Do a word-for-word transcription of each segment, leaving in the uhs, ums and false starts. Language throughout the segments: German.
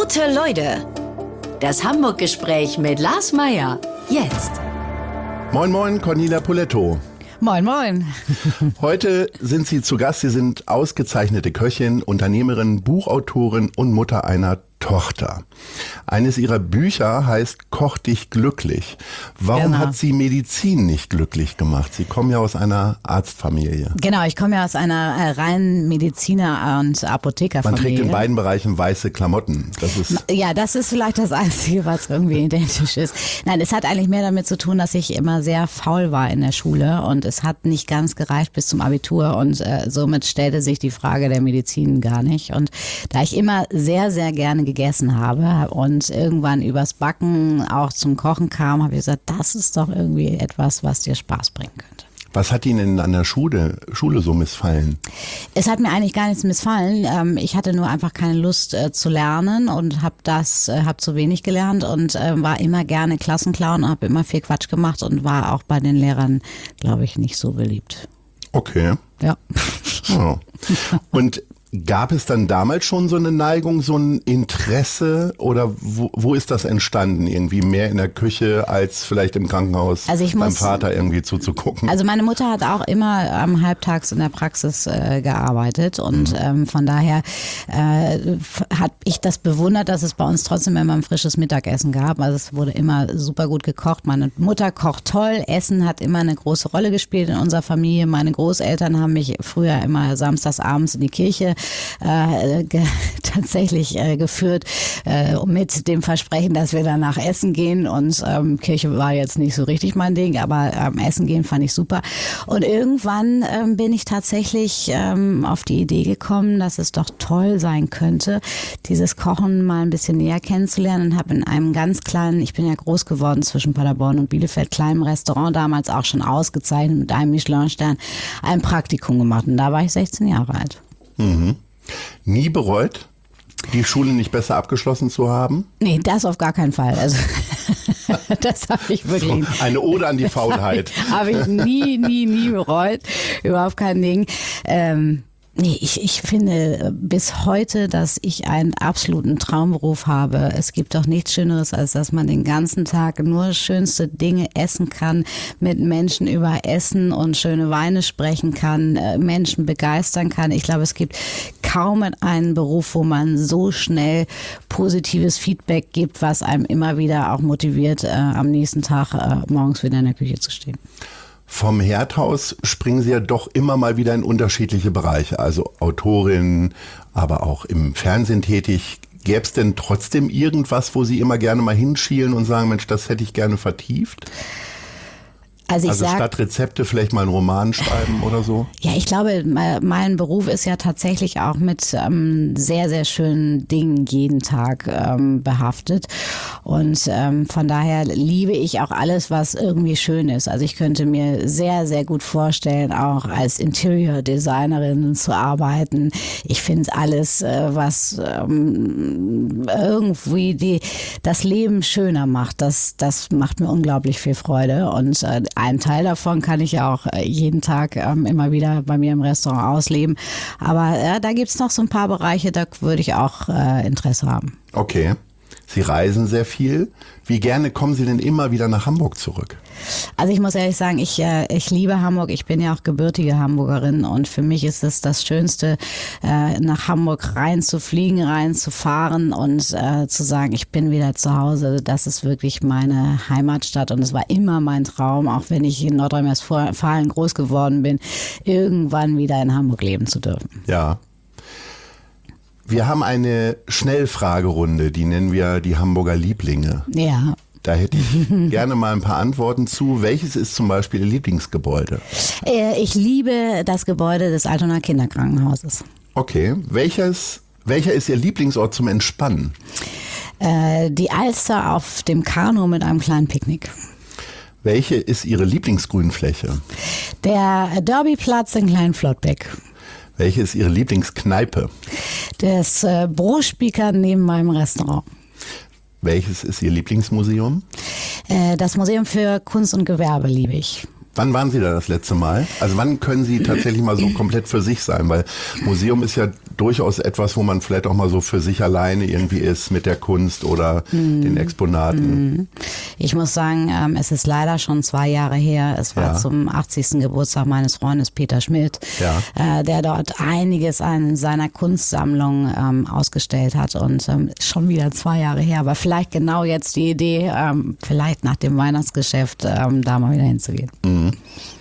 Gute Leute, das Hamburg-Gespräch mit Lars Meier. Jetzt. Moin moin, Cornelia Poletto. Moin moin. Heute sind Sie zu Gast. Sie sind ausgezeichnete Köchin, Unternehmerin, Buchautorin und Mutter einer Tochter. Eines ihrer Bücher heißt Koch dich glücklich. Warum Genau. hat Sie Medizin nicht glücklich gemacht? Sie kommen ja aus einer Arztfamilie. Genau, ich komme ja aus einer äh, reinen Mediziner- und Man Apothekerfamilie. trägt in beiden Bereichen weiße Klamotten. Das ist Ja, das ist vielleicht das Einzige, was irgendwie identisch ist. Nein, es hat eigentlich mehr damit zu tun, dass ich immer sehr faul war in der Schule und es hat nicht ganz gereicht bis zum Abitur und äh, somit stellte sich die Frage der Medizin gar nicht. Und da ich immer sehr, sehr gerne gegessen habe und irgendwann übers Backen auch zum Kochen kam, habe ich gesagt, das ist doch irgendwie etwas, was dir Spaß bringen könnte. Was hat Ihnen an der Schule, Schule so missfallen? Es hat mir eigentlich gar nichts missfallen. Ähm, Ich hatte nur einfach keine Lust äh, zu lernen und habe das, äh, habe zu wenig gelernt und äh, war immer gerne Klassenclown und habe immer viel Quatsch gemacht und war auch bei den Lehrern, glaube ich, nicht so beliebt. Okay. Ja. Oh. Und gab es dann damals schon so eine Neigung, so ein Interesse oder wo, wo ist das entstanden? Irgendwie mehr in der Küche als vielleicht im Krankenhaus Also ich beim muss- Vater irgendwie zuzugucken? Also meine Mutter hat auch immer am halbtags in der Praxis äh, gearbeitet und ähm, von daher äh, f- hat ich das bewundert, dass es bei uns trotzdem immer ein frisches Mittagessen gab. Also es wurde immer super gut gekocht. Meine Mutter kocht toll. Essen hat immer eine große Rolle gespielt in unserer Familie. Meine Großeltern haben mich früher immer samstags abends in die Kirche äh, ge- tatsächlich äh, geführt äh, mit dem Versprechen, dass wir danach essen gehen und ähm, Kirche war jetzt nicht so richtig mein Ding, aber ähm, essen gehen fand ich super und irgendwann ähm, bin ich tatsächlich ähm, auf die Idee gekommen, dass es doch toll sein könnte, dieses Kochen mal ein bisschen näher kennenzulernen und habe in einem ganz kleinen, ich bin ja groß geworden zwischen Paderborn und Bielefeld, kleinen Restaurant, damals auch schon ausgezeichnet mit einem Michelin-Stern, ein Praktikum gemacht und da war ich sechzehn Jahre alt. Mhm. Nie bereut, die Schule nicht besser abgeschlossen zu haben? Nee, das auf gar keinen Fall. Also das habe ich wirklich. Eine Ode an die Faulheit. Habe ich nie, nie, nie bereut. Überhaupt kein Ding. Ähm, nee, ich, ich finde bis heute, dass ich einen absoluten Traumberuf habe. Es gibt doch nichts Schöneres, als dass man den ganzen Tag nur schönste Dinge essen kann, mit Menschen über Essen und schöne Weine sprechen kann, äh, Menschen begeistern kann. Ich glaube, es gibt kaum einen Beruf, wo man so schnell positives Feedback gibt, was einem immer wieder auch motiviert, äh, am nächsten Tag äh, morgens wieder in der Küche zu stehen. Vom Herdhaus springen Sie ja doch immer mal wieder in unterschiedliche Bereiche, also Autorin, aber auch im Fernsehen tätig. Gäbe es denn trotzdem irgendwas, wo Sie immer gerne mal hinschielen und sagen, Mensch, das hätte ich gerne vertieft? Also ich Also sag, statt Rezepte vielleicht mal einen Roman schreiben oder so? ja, ich glaube, me- mein Beruf ist ja tatsächlich auch mit ähm, sehr, sehr schönen Dingen jeden Tag ähm, behaftet. Und ähm, von daher liebe ich auch alles, was irgendwie schön ist. Also ich könnte mir sehr, sehr gut vorstellen, auch als Interior Designerin zu arbeiten. Ich finde alles, äh, was ähm, irgendwie die, das Leben schöner macht, das, das macht mir unglaublich viel Freude. Und äh, ein Teil davon kann ich ja auch äh, jeden Tag ähm, immer wieder bei mir im Restaurant ausleben. Aber äh, da gibt's noch so ein paar Bereiche, da würde ich auch äh, Interesse haben. Okay. Sie reisen sehr viel. Wie gerne kommen Sie denn immer wieder nach Hamburg zurück? Also ich muss ehrlich sagen, ich, äh, ich liebe Hamburg. Ich bin ja auch gebürtige Hamburgerin und für mich ist es das Schönste, äh, nach Hamburg reinzufliegen, reinzufahren und äh, zu sagen, ich bin wieder zu Hause. Das ist wirklich meine Heimatstadt und es war immer mein Traum, auch wenn ich in Nordrhein-Westfalen groß geworden bin, irgendwann wieder in Hamburg leben zu dürfen. Ja. Wir haben eine Schnellfragerunde, die nennen wir die Hamburger Lieblinge. Ja. Da hätte ich gerne mal ein paar Antworten zu. Welches ist zum Beispiel Ihr Lieblingsgebäude? Äh, Ich liebe das Gebäude des Altonaer Kinderkrankenhauses. Okay. Welches, welcher ist Ihr Lieblingsort zum Entspannen? Äh, Die Alster auf dem Kanu mit einem kleinen Picknick. Welche ist Ihre Lieblingsgrünfläche? Der Derbyplatz in Kleinflottbeck. Welche ist Ihre Lieblingskneipe? Das äh, Brotspieker neben meinem Restaurant. Welches ist Ihr Lieblingsmuseum? Äh, das Museum für Kunst und Gewerbe liebe ich. Wann waren Sie da das letzte Mal? Also wann können Sie tatsächlich mal so komplett für sich sein? Weil Museum ist ja durchaus etwas, wo man vielleicht auch mal so für sich alleine irgendwie ist mit der Kunst oder mm. den Exponaten. Ich muss sagen, ähm, es ist leider schon zwei Jahre her. Es war Ja. zum achtzigsten Geburtstag meines Freundes Peter Schmidt, Ja. äh, der dort einiges an seiner Kunstsammlung ähm, ausgestellt hat. Und ähm, schon wieder zwei Jahre her. Aber vielleicht genau jetzt die Idee, ähm, vielleicht nach dem Weihnachtsgeschäft ähm, da mal wieder hinzugehen. Mhm.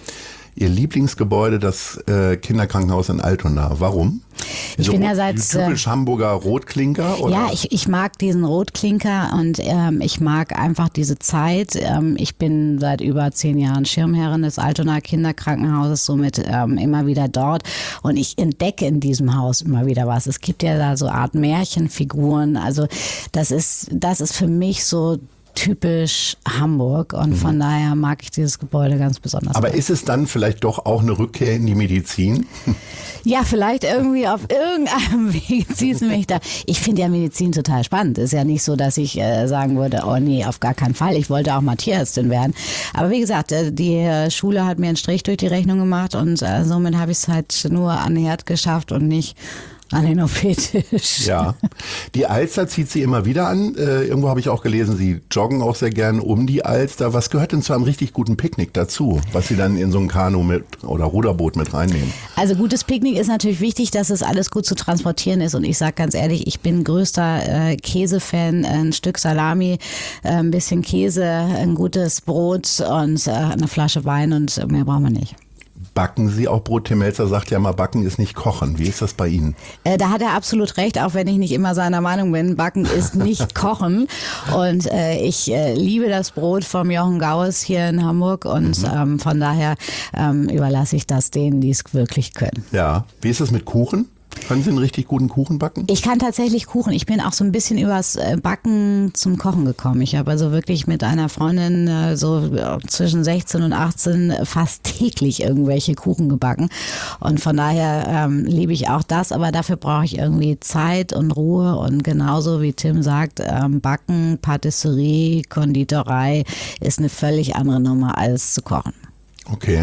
Ihr Lieblingsgebäude, das äh, Kinderkrankenhaus in Altona. Warum? Ich So bin ja rot- seit, typisch Hamburger Rotklinker? Oder? Ja, ich, ich mag diesen Rotklinker und ähm, ich mag einfach diese Zeit. Ähm, ich bin seit über zehn Jahren Schirmherrin des Altonaer Kinderkrankenhauses, somit ähm, immer wieder dort. Und ich entdecke in diesem Haus immer wieder was. Es gibt ja da so Art Märchenfiguren. Also das ist, das ist für mich so typisch Hamburg und von daher mag ich dieses Gebäude ganz besonders. Aber ist es dann vielleicht doch auch eine Rückkehr in die Medizin? Ja, vielleicht irgendwie auf irgendeinem Weg zieht es mich da. Ich finde ja Medizin total spannend. Ist ja nicht so, dass ich äh, sagen würde, oh nee, auf gar keinen Fall. Ich wollte auch mal Tierärztin werden. Aber wie gesagt, äh, die äh, Schule hat mir einen Strich durch die Rechnung gemacht und äh, somit habe ich es halt nur an den Herd geschafft und nicht an den O P-Tisch. Ja. Die Alster zieht sie immer wieder an. Äh, irgendwo habe ich auch gelesen, Sie joggen auch sehr gern um die Alster. Was gehört denn zu einem richtig guten Picknick dazu, was Sie dann in so ein Kanu mit oder Ruderboot mit reinnehmen? Also gutes Picknick ist natürlich wichtig, dass es alles gut zu transportieren ist. Und ich sage ganz ehrlich, ich bin größter äh, Käsefan. Ein Stück Salami, äh, ein bisschen Käse, ein gutes Brot und äh, eine Flasche Wein und mehr brauchen wir nicht. Backen Sie auch Brot? Tim Melzer sagt ja mal, Backen ist nicht Kochen. Wie ist das bei Ihnen? Äh, da hat er absolut recht, auch wenn ich nicht immer seiner Meinung bin. Backen ist nicht Kochen. Und äh, ich äh, liebe das Brot vom Jochen Gaues hier in Hamburg. Und mhm. ähm, von daher ähm, überlasse ich das denen, die es wirklich können. Ja. Wie ist es mit Kuchen? Können Sie einen richtig guten Kuchen backen? Ich kann tatsächlich Kuchen. Ich bin auch so ein bisschen übers Backen zum Kochen gekommen. Ich habe also wirklich mit einer Freundin so zwischen sechzehn und achtzehn fast täglich irgendwelche Kuchen gebacken. Und von daher ähm, liebe ich auch das. Aber dafür brauche ich irgendwie Zeit und Ruhe. Und genauso wie Tim sagt, ähm, Backen, Patisserie, Konditorei ist eine völlig andere Nummer als zu kochen. Okay.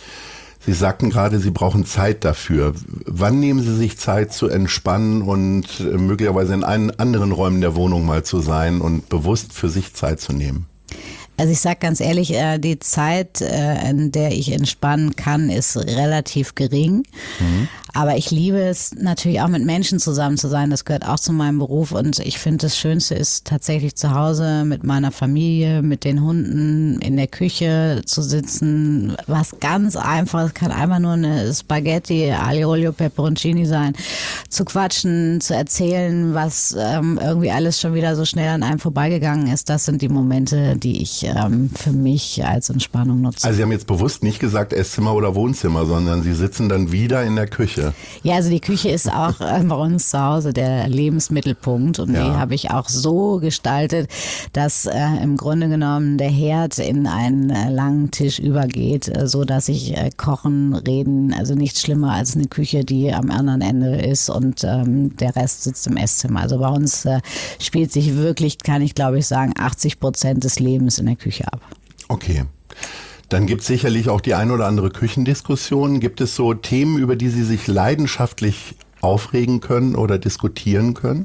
Sie sagten gerade, Sie brauchen Zeit dafür. Wann nehmen Sie sich Zeit zu entspannen und möglicherweise in einen anderen Räumen der Wohnung mal zu sein und bewusst für sich Zeit zu nehmen? Also ich sage ganz ehrlich, die Zeit, in der ich entspannen kann, ist relativ gering. Mhm. Aber ich liebe es natürlich auch mit Menschen zusammen zu sein. Das gehört auch zu meinem Beruf. Und ich finde, das Schönste ist tatsächlich zu Hause mit meiner Familie, mit den Hunden, in der Küche zu sitzen. Was ganz Einfaches, kann einfach nur eine Spaghetti, Aglio Olio Peperoncini sein. Zu quatschen, zu erzählen, was ähm, irgendwie alles schon wieder so schnell an einem vorbeigegangen ist. Das sind die Momente, die ich ähm, für mich als Entspannung nutze. Also Sie haben jetzt bewusst nicht gesagt Esszimmer oder Wohnzimmer, sondern Sie sitzen dann wieder in der Küche. Ja, also die Küche ist auch äh, bei uns zu Hause der Lebensmittelpunkt und ja. Die habe ich auch so gestaltet, dass äh, im Grunde genommen der Herd in einen äh, langen Tisch übergeht, äh, so dass ich äh, kochen, reden, also nichts schlimmer als eine Küche, die am anderen Ende ist und ähm, der Rest sitzt im Esszimmer. Also bei uns äh, spielt sich wirklich, kann ich glaube ich sagen, achtzig Prozent des Lebens in der Küche ab. Okay. Dann gibt es sicherlich auch die ein oder andere Küchendiskussion. Gibt es so Themen, über die Sie sich leidenschaftlich aufregen können oder diskutieren können?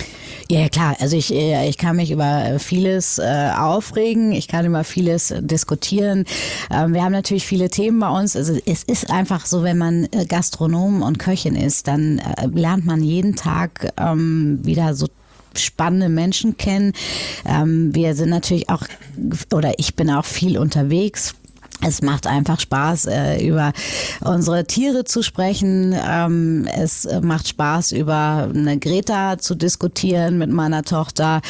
Ja, klar. Also ich, ich kann mich über vieles äh, aufregen. Ich kann über vieles diskutieren. Ähm, wir haben natürlich viele Themen bei uns. Also es ist einfach so, wenn man Gastronom und Köchin ist, dann äh, lernt man jeden Tag ähm, wieder so spannende Menschen kennen. Ähm, wir sind natürlich auch, oder ich bin auch viel unterwegs. Es macht einfach Spaß, äh, über unsere Tiere zu sprechen. Ähm, es macht Spaß, über eine Greta zu diskutieren mit meiner Tochter.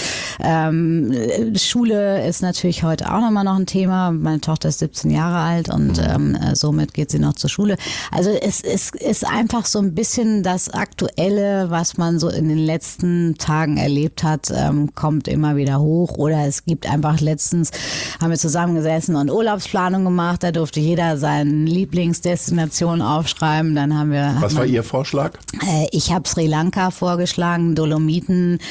Ähm, Schule ist natürlich heute auch nochmal noch ein Thema. Meine Tochter ist siebzehn Jahre alt und ähm, somit geht sie noch zur Schule. Also es, es ist einfach so ein bisschen das Aktuelle, was man so in den letzten Tagen erlebt hat, ähm, kommt immer wieder hoch. Oder es gibt einfach letztens, haben wir zusammengesessen und Urlaubsplanung gemacht. gemacht, da durfte jeder seine Lieblingsdestination aufschreiben. Dann haben wir. Was war Ihr Vorschlag? Äh, ich habe Sri Lanka vorgeschlagen, Dolomiten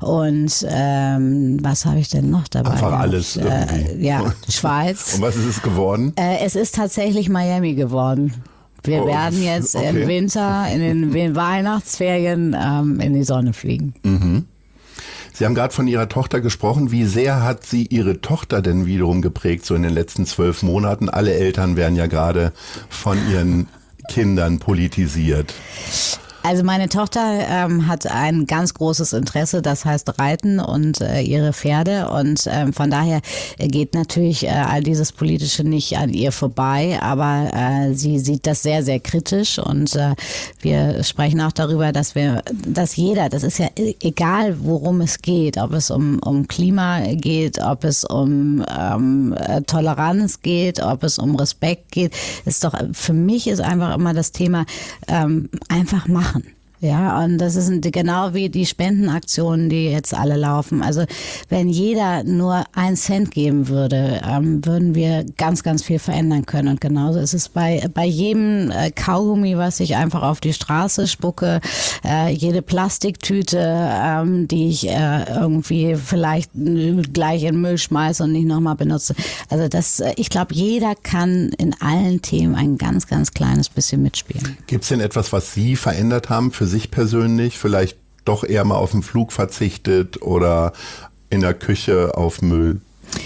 und ähm, was habe ich denn noch dabei? Einfach alles äh, irgendwie. Ja, Schweiz. Und was ist es geworden? Äh, es ist tatsächlich Miami geworden. Wir Oh, werden jetzt okay. im Winter, in den, in den Weihnachtsferien ähm, in die Sonne fliegen. Mhm. Sie haben gerade von Ihrer Tochter gesprochen. Wie sehr hat sie Ihre Tochter denn wiederum geprägt, so in den letzten zwölf Monaten? Alle Eltern werden ja gerade von ihren Kindern politisiert. Also meine Tochter ähm, hat ein ganz großes Interesse, das heißt Reiten und äh, ihre Pferde und ähm, von daher geht natürlich äh, all dieses Politische nicht an ihr vorbei, aber äh, sie sieht das sehr, sehr kritisch und äh, wir sprechen auch darüber, dass wir, dass jeder, das ist ja egal, worum es geht, ob es um, um Klima geht, ob es um ähm, Toleranz geht, ob es um Respekt geht, ist doch, für mich ist einfach immer das Thema ähm, einfach machen. Ja, und das ist genau wie die Spendenaktionen, die jetzt alle laufen. Also wenn jeder nur einen Cent geben würde, ähm, würden wir ganz, ganz viel verändern können. Und genauso ist es bei, bei jedem äh, Kaugummi, was ich einfach auf die Straße spucke, äh, jede Plastiktüte, ähm, die ich äh, irgendwie vielleicht gleich in den Müll schmeiße und nicht nochmal benutze. Also das, ich glaube, jeder kann in allen Themen ein ganz, ganz kleines bisschen mitspielen. Gibt es denn etwas, was Sie verändert haben für sich persönlich? Vielleicht doch eher mal auf den Flug verzichtet oder in der Küche auf Müll?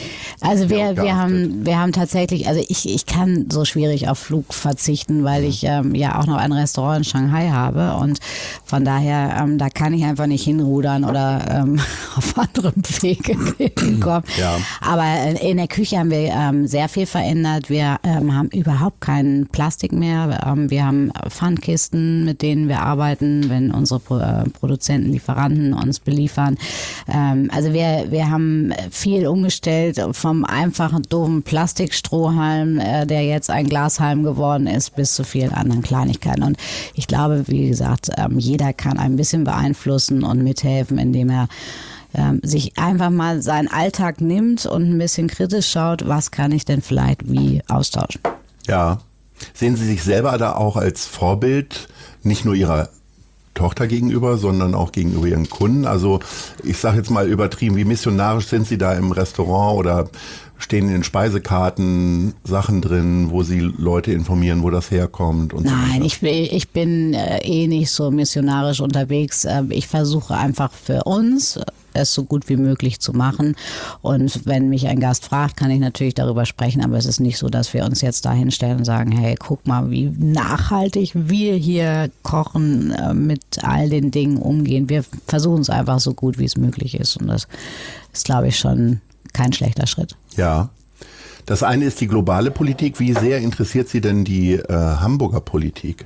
Also wir, wir haben wir haben tatsächlich, also ich, ich kann so schwierig auf Flug verzichten, weil ich ähm, ja auch noch ein Restaurant in Shanghai habe und von daher, ähm, da kann ich einfach nicht hinrudern oder ähm, auf anderem Wege hinkommen. Ja. Aber in der Küche haben wir ähm, sehr viel verändert. Wir ähm, haben überhaupt kein Plastik mehr. Ähm, wir haben Pfandkisten, mit denen wir arbeiten, wenn unsere Pro- äh, Produzenten, Lieferanten uns beliefern. Ähm, also wir, wir haben viel umgestellt von vom einfachen, doofen Plastikstrohhalm, äh, der jetzt ein Glashalm geworden ist, bis zu vielen anderen Kleinigkeiten. Und ich glaube, wie gesagt, ähm, jeder kann ein bisschen beeinflussen und mithelfen, indem er ähm, sich einfach mal seinen Alltag nimmt und ein bisschen kritisch schaut, was kann ich denn vielleicht wie austauschen. Ja. Sehen Sie sich selber da auch als Vorbild, nicht nur Ihrer Tochter gegenüber, sondern auch gegenüber ihren Kunden? Also ich sage jetzt mal übertrieben, wie missionarisch sind Sie da im Restaurant oder stehen in den Speisekarten Sachen drin, wo Sie Leute informieren, wo das herkommt? Und Nein, so ich bin, ich bin äh, eh nicht so missionarisch unterwegs. Äh, ich versuche einfach für uns es so gut wie möglich zu machen. Und wenn mich ein Gast fragt, kann ich natürlich darüber sprechen, aber es ist nicht so, dass wir uns jetzt da hinstellen und sagen, hey, guck mal, wie nachhaltig wir hier kochen, äh, mit all den Dingen umgehen. Wir versuchen es einfach so gut, wie es möglich ist. Und das ist, glaube ich, schon kein schlechter Schritt. Ja. Das eine ist die globale Politik. Wie sehr interessiert Sie denn die äh, Hamburger Politik?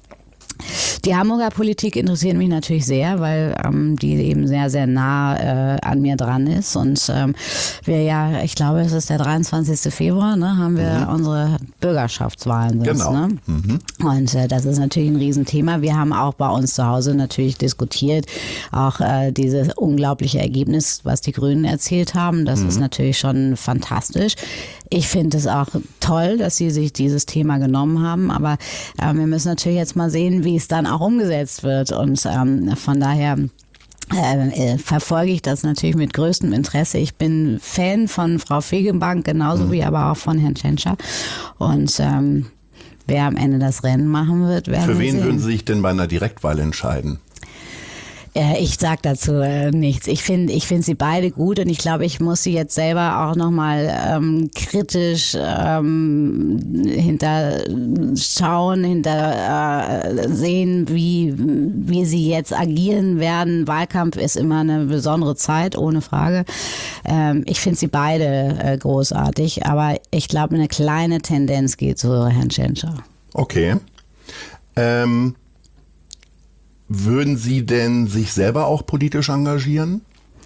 Die Hamburger Politik interessiert mich natürlich sehr, weil ähm, die eben sehr, sehr nah äh, an mir dran ist. Und ähm, wir ja, ich glaube, es ist der dreiundzwanzigsten Februar, ne, haben wir mhm. unsere Bürgerschaftswahlen. Genau. Ne? Mhm. Und äh, das ist natürlich ein Riesenthema. Wir haben auch bei uns zu Hause natürlich diskutiert, auch äh, dieses unglaubliche Ergebnis, was die Grünen erzielt haben. Das mhm. ist natürlich schon fantastisch. Ich finde es auch toll, dass sie sich dieses Thema genommen haben, aber äh, wir müssen natürlich jetzt mal sehen, wie es dann auch umgesetzt wird und ähm, von daher äh, verfolge ich das natürlich mit größtem Interesse. Ich bin Fan von Frau Fegebank, genauso mhm. wie aber auch von Herrn Tschentscher und ähm, wer am Ende das Rennen machen wird, werden wir Für wen sehen. würden Sie sich denn bei einer Direktwahl entscheiden? Ich sag dazu äh, nichts. Ich finde ich finde sie beide gut und ich glaube, ich muss sie jetzt selber auch nochmal ähm, kritisch ähm, hinterschauen, hinter äh, sehen, wie, wie sie jetzt agieren werden. Wahlkampf ist immer eine besondere Zeit, ohne Frage. Ähm, ich finde sie beide äh, großartig, aber ich glaube, eine kleine Tendenz geht zu Herrn Tschentscher. Okay. Ähm... Würden Sie denn sich selber auch politisch engagieren?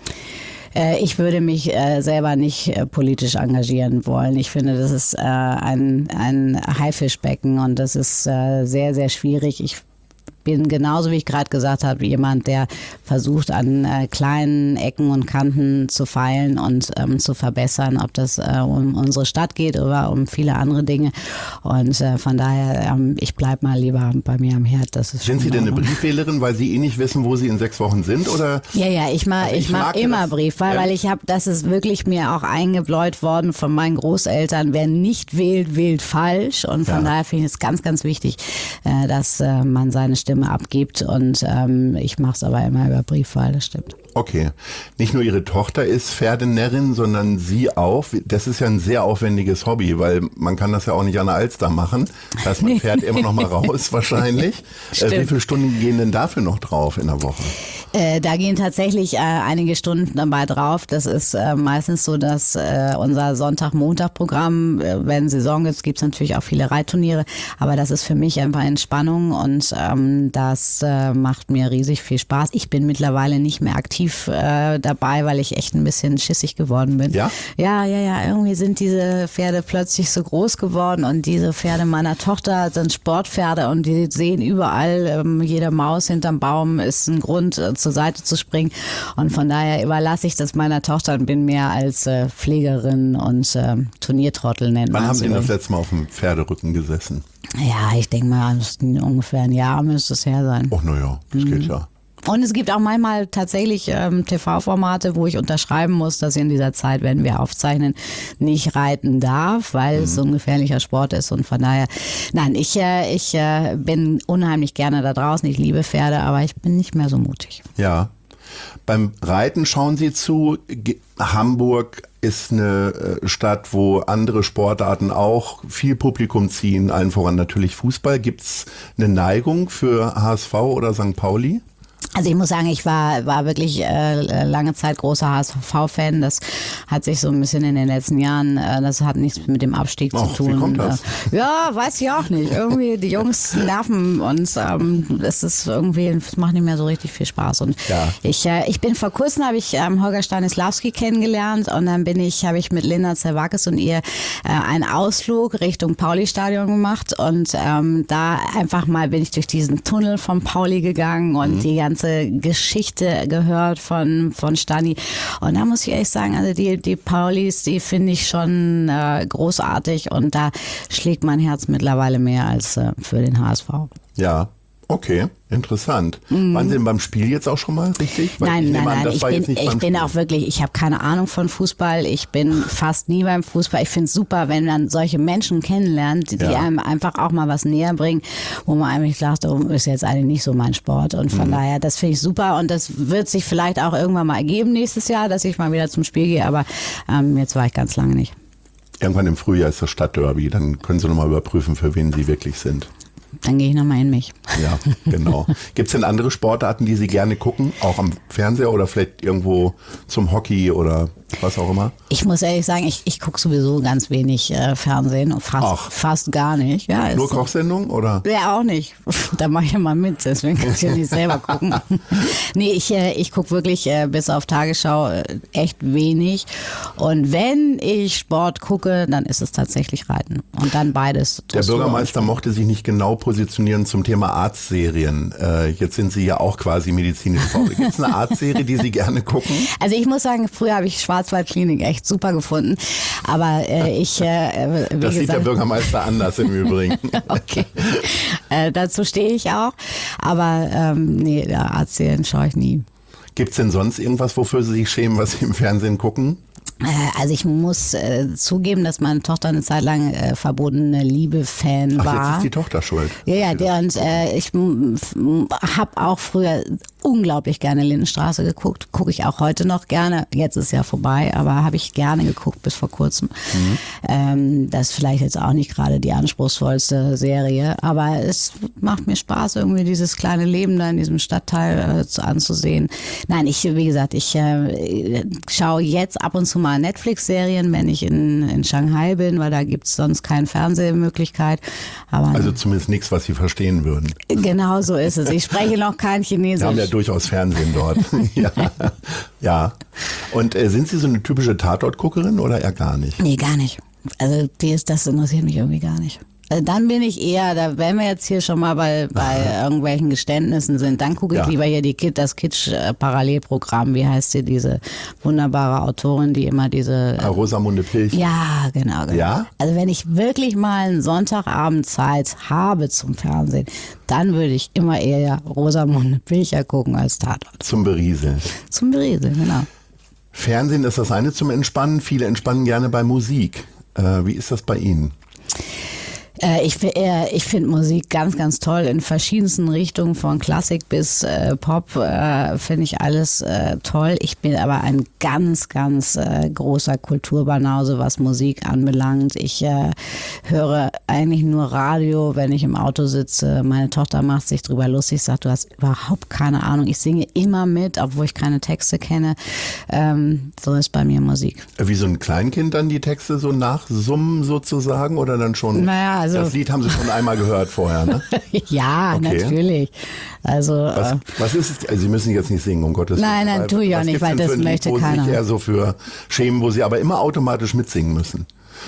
Ich würde mich äh, selber nicht äh, politisch engagieren wollen. Ich finde, das ist äh, ein, ein Haifischbecken und das ist äh, sehr, sehr schwierig. Ich bin genauso, wie ich gerade gesagt habe, jemand, der versucht, an äh, kleinen Ecken und Kanten zu feilen und ähm, zu verbessern, ob das äh, um unsere Stadt geht oder um viele andere Dinge. Und äh, von daher, ähm, ich bleib mal lieber bei mir am Herd. Das ist Sind Sie denn eine Ordnung. Briefwählerin, weil Sie eh nicht wissen, wo Sie in sechs Wochen sind? Oder? Ja, ja, ich mache Also ich ich mach mag ja immer das, Briefwahl, ja. weil ich habe, das ist wirklich mir auch eingebläut worden von meinen Großeltern. Wer nicht wählt, wählt falsch. Und von Ja. daher finde ich es ganz, ganz wichtig, äh, dass äh, man seine Stimme abgibt. Und ähm, ich mache es aber immer über Briefwahl, das stimmt. Okay. Nicht nur Ihre Tochter ist Pferdenärrin, sondern Sie auch. Das ist ja ein sehr aufwendiges Hobby, weil man kann das ja auch nicht an der Alster machen. Das heißt, man fährt immer noch mal raus wahrscheinlich. Äh, wie viele Stunden gehen denn dafür noch drauf in der Woche? Äh, da gehen tatsächlich äh, einige Stunden dabei drauf. Das ist äh, meistens so, dass äh, unser Sonntag-Montag-Programm, äh, wenn Saison ist, gibt es natürlich auch viele Reitturniere. Aber das ist für mich einfach Entspannung und ähm, das äh, macht mir riesig viel Spaß. Ich bin mittlerweile nicht mehr aktiv äh, dabei, weil ich echt ein bisschen schissig geworden bin. Ja? Ja, ja, ja. Irgendwie sind diese Pferde plötzlich so groß geworden und diese Pferde meiner Tochter sind Sportpferde und die sehen überall, ähm, jede Maus hinterm Baum ist ein Grund, äh, zur Seite zu springen. Und von daher überlasse ich das meiner Tochter und bin mehr als äh, Pflegerin und äh, Turniertrottel nennen. Wann haben Also, Sie denn das letzte Mal auf dem Pferderücken gesessen? ja, ich denke mal, ungefähr ein Jahr müsste es her sein. Oh, naja, das Mhm. geht ja. Und es gibt auch manchmal tatsächlich ähm, T V-Formate, wo ich unterschreiben muss, dass ich in dieser Zeit, wenn wir aufzeichnen, nicht reiten darf, weil es so ein gefährlicher Sport ist. Und von daher, nein, ich, äh, ich äh, bin unheimlich gerne da draußen. Ich liebe Pferde, aber ich bin nicht mehr so mutig. Ja. Beim Reiten schauen Sie zu. Ge- Hamburg ist eine äh, Stadt, wo andere Sportarten auch viel Publikum ziehen, allen voran natürlich Fußball. Gibt's eine Neigung für H S V oder Sankt Pauli? Also ich muss sagen, ich war, war wirklich äh, lange Zeit großer H S V-Fan. Das hat sich so ein bisschen in den letzten Jahren, äh, das hat nichts mit dem Abstieg Och, zu tun. wie kommt das? Äh, ja, weiß ich auch nicht. Irgendwie die Jungs nerven und ähm, das ist irgendwie, es macht nicht mehr so richtig viel Spaß. Und Ja. ich, äh, ich bin vor kurzem, habe ich ähm, Holger Stanislawski kennengelernt und dann bin ich, habe ich mit Linda Zerwakis und ihr äh, einen Ausflug Richtung Pauli-Stadion gemacht und ähm, da einfach mal bin ich durch diesen Tunnel von Pauli gegangen und Mhm. die ganze Geschichte gehört von, von Stani. Und da muss ich ehrlich sagen, also die, die Paulis, die finde ich schon äh, großartig und da schlägt mein Herz mittlerweile mehr als äh, für den H S V. Ja. Okay, interessant. Waren Sie denn beim Spiel jetzt auch schon mal richtig? Weil Nein, ich nein, nehme an, nein, das ich war bin, jetzt nicht ich beim bin Spiel. auch wirklich, ich habe keine Ahnung von Fußball, ich bin fast nie beim Fußball. Ich finde es super, wenn man solche Menschen kennenlernt, die, die Ja. einem einfach auch mal was näher bringen, wo man eigentlich sagt, oh, ist jetzt eigentlich nicht so mein Sport. Und von Mhm. daher, das finde ich super und das wird sich vielleicht auch irgendwann mal ergeben nächstes Jahr, dass ich mal wieder zum Spiel gehe, aber ähm, jetzt war ich ganz lange nicht. Irgendwann im Frühjahr ist das Stadtderby, dann können Sie nochmal überprüfen, für wen Sie wirklich sind. Dann gehe ich nochmal in mich. Ja, genau. Gibt es denn andere Sportarten, die Sie gerne gucken, auch am Fernseher oder vielleicht irgendwo zum Hockey oder was auch immer? Ich muss ehrlich sagen, ich, ich gucke sowieso ganz wenig äh, Fernsehen und fast, Ach. fast gar nicht. Ja, Nur ist- Kochsendung oder? Ja, auch nicht. Da mache ich ja mal mit, deswegen kann ich ja nicht selber gucken. Nee, ich, äh, ich gucke wirklich äh, bis auf Tagesschau äh, echt wenig. Und wenn ich Sport gucke, dann ist es tatsächlich Reiten. Und dann beides. Der Dressur und Bürgermeister mochte sich nicht genau positionieren zum Thema Arztserien. Äh, jetzt sind Sie ja auch quasi medizinisch faul. Gibt es eine Arztserie, die Sie gerne gucken? Also ich muss sagen, früher habe ich Schwarzwaldklinik echt super gefunden. Aber äh, ich, äh, wie Das sieht der gesagt, Bürgermeister anders im Übrigen. okay, äh, dazu stehe ich auch. Aber ähm, nee, der Arztserien schaue ich nie. Gibt es denn sonst irgendwas, wofür Sie sich schämen, was Sie im Fernsehen gucken? Äh, Also ich muss äh, zugeben, dass meine Tochter eine Zeit lang äh, verbotene Liebe-Fan Ach, war. jetzt ist die Tochter schuld. Ja, ja, der, und äh, ich habe auch früher unglaublich gerne Lindenstraße geguckt. Gucke ich auch heute noch gerne. Jetzt ist ja vorbei, aber habe ich gerne geguckt bis vor kurzem. Mhm. Ähm, das ist vielleicht jetzt auch nicht gerade die anspruchsvollste Serie, aber es macht mir Spaß, irgendwie dieses kleine Leben da in diesem Stadtteil äh, zu, anzusehen. Nein, ich, wie gesagt, ich äh, schaue jetzt ab und zu mal Netflix-Serien, wenn ich in, in Shanghai bin, weil da gibt's sonst keine Fernsehmöglichkeit. Aber Also zumindest nichts, was Sie verstehen würden. genau so ist es. Ich spreche noch kein Chinesisch. Wir haben ja durchaus Fernsehen dort. ja. ja. Und äh, sind Sie so eine typische Tatortguckerin oder eher gar nicht? Nee, gar nicht. Also die ist, das interessiert mich irgendwie gar nicht. Also dann bin ich eher, da wenn wir jetzt hier schon mal bei, bei irgendwelchen Geständnissen sind, dann gucke ich Ja. lieber hier die Kid, das Kitsch-Parallelprogramm. Wie heißt sie, diese wunderbare Autorin, die immer diese... Ah, Rosamunde Pilch. Ja, genau, genau. Ja? Also wenn ich wirklich mal einen Sonntagabend Zeit habe zum Fernsehen, dann würde ich immer eher Rosamunde Pilcher gucken als Tatort. Zum Berieseln. Zum Berieseln, genau. Fernsehen ist das eine zum Entspannen. Viele entspannen gerne bei Musik. Äh, wie ist das bei Ihnen? Äh, ich fi- äh, ich finde Musik ganz, ganz toll in verschiedensten Richtungen, von Klassik bis äh, Pop, äh, finde ich alles äh, toll. Ich bin aber ein ganz, ganz äh, großer Kulturbanause, was Musik anbelangt. Ich äh, höre eigentlich nur Radio, wenn ich im Auto sitze. Meine Tochter macht sich drüber lustig, sagt, du hast überhaupt keine Ahnung. Ich singe immer mit, obwohl ich keine Texte kenne. Ähm, so ist bei mir Musik. Wie so ein Kleinkind dann die Texte so nachsummen sozusagen oder dann schon? Naja, also- das Lied haben Sie schon einmal gehört vorher, ne? Ja, Okay. natürlich. Also Was, äh, was ist es? Also Sie müssen jetzt nicht singen, um Gottes Nein, Willen. nein, tu ich auch Was nicht, gibt's weil denn das für ein Lied, möchte wo Sie keiner. sich eher so für schämen, wo Sie aber immer automatisch mitsingen müssen.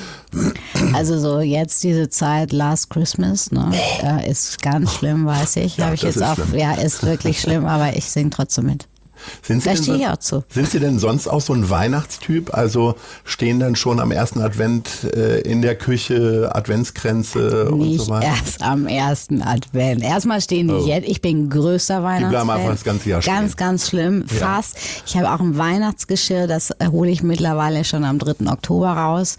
Also so jetzt diese Zeit Last Christmas, ne, äh, ist ganz schlimm, weiß ich. Ja, Habe ich das jetzt ist auch, schlimm. ja, ist wirklich schlimm, aber ich singe trotzdem mit. Sind Sie Da denn stehe so- ich auch zu. Sind Sie denn sonst auch so ein Weihnachtstyp? Also stehen dann schon am ersten Advent äh, in der Küche Adventskränze und Nicht so weiter? erst am ersten Advent. Erstmal stehen die Oh. jetzt. Ich bin größter Weihnachtsfan. bleiben einfach das ganze Jahr Ganz, stehen. ganz schlimm. Ja. Fast. Ich habe auch ein Weihnachtsgeschirr, das hole ich mittlerweile schon am dritten Oktober raus.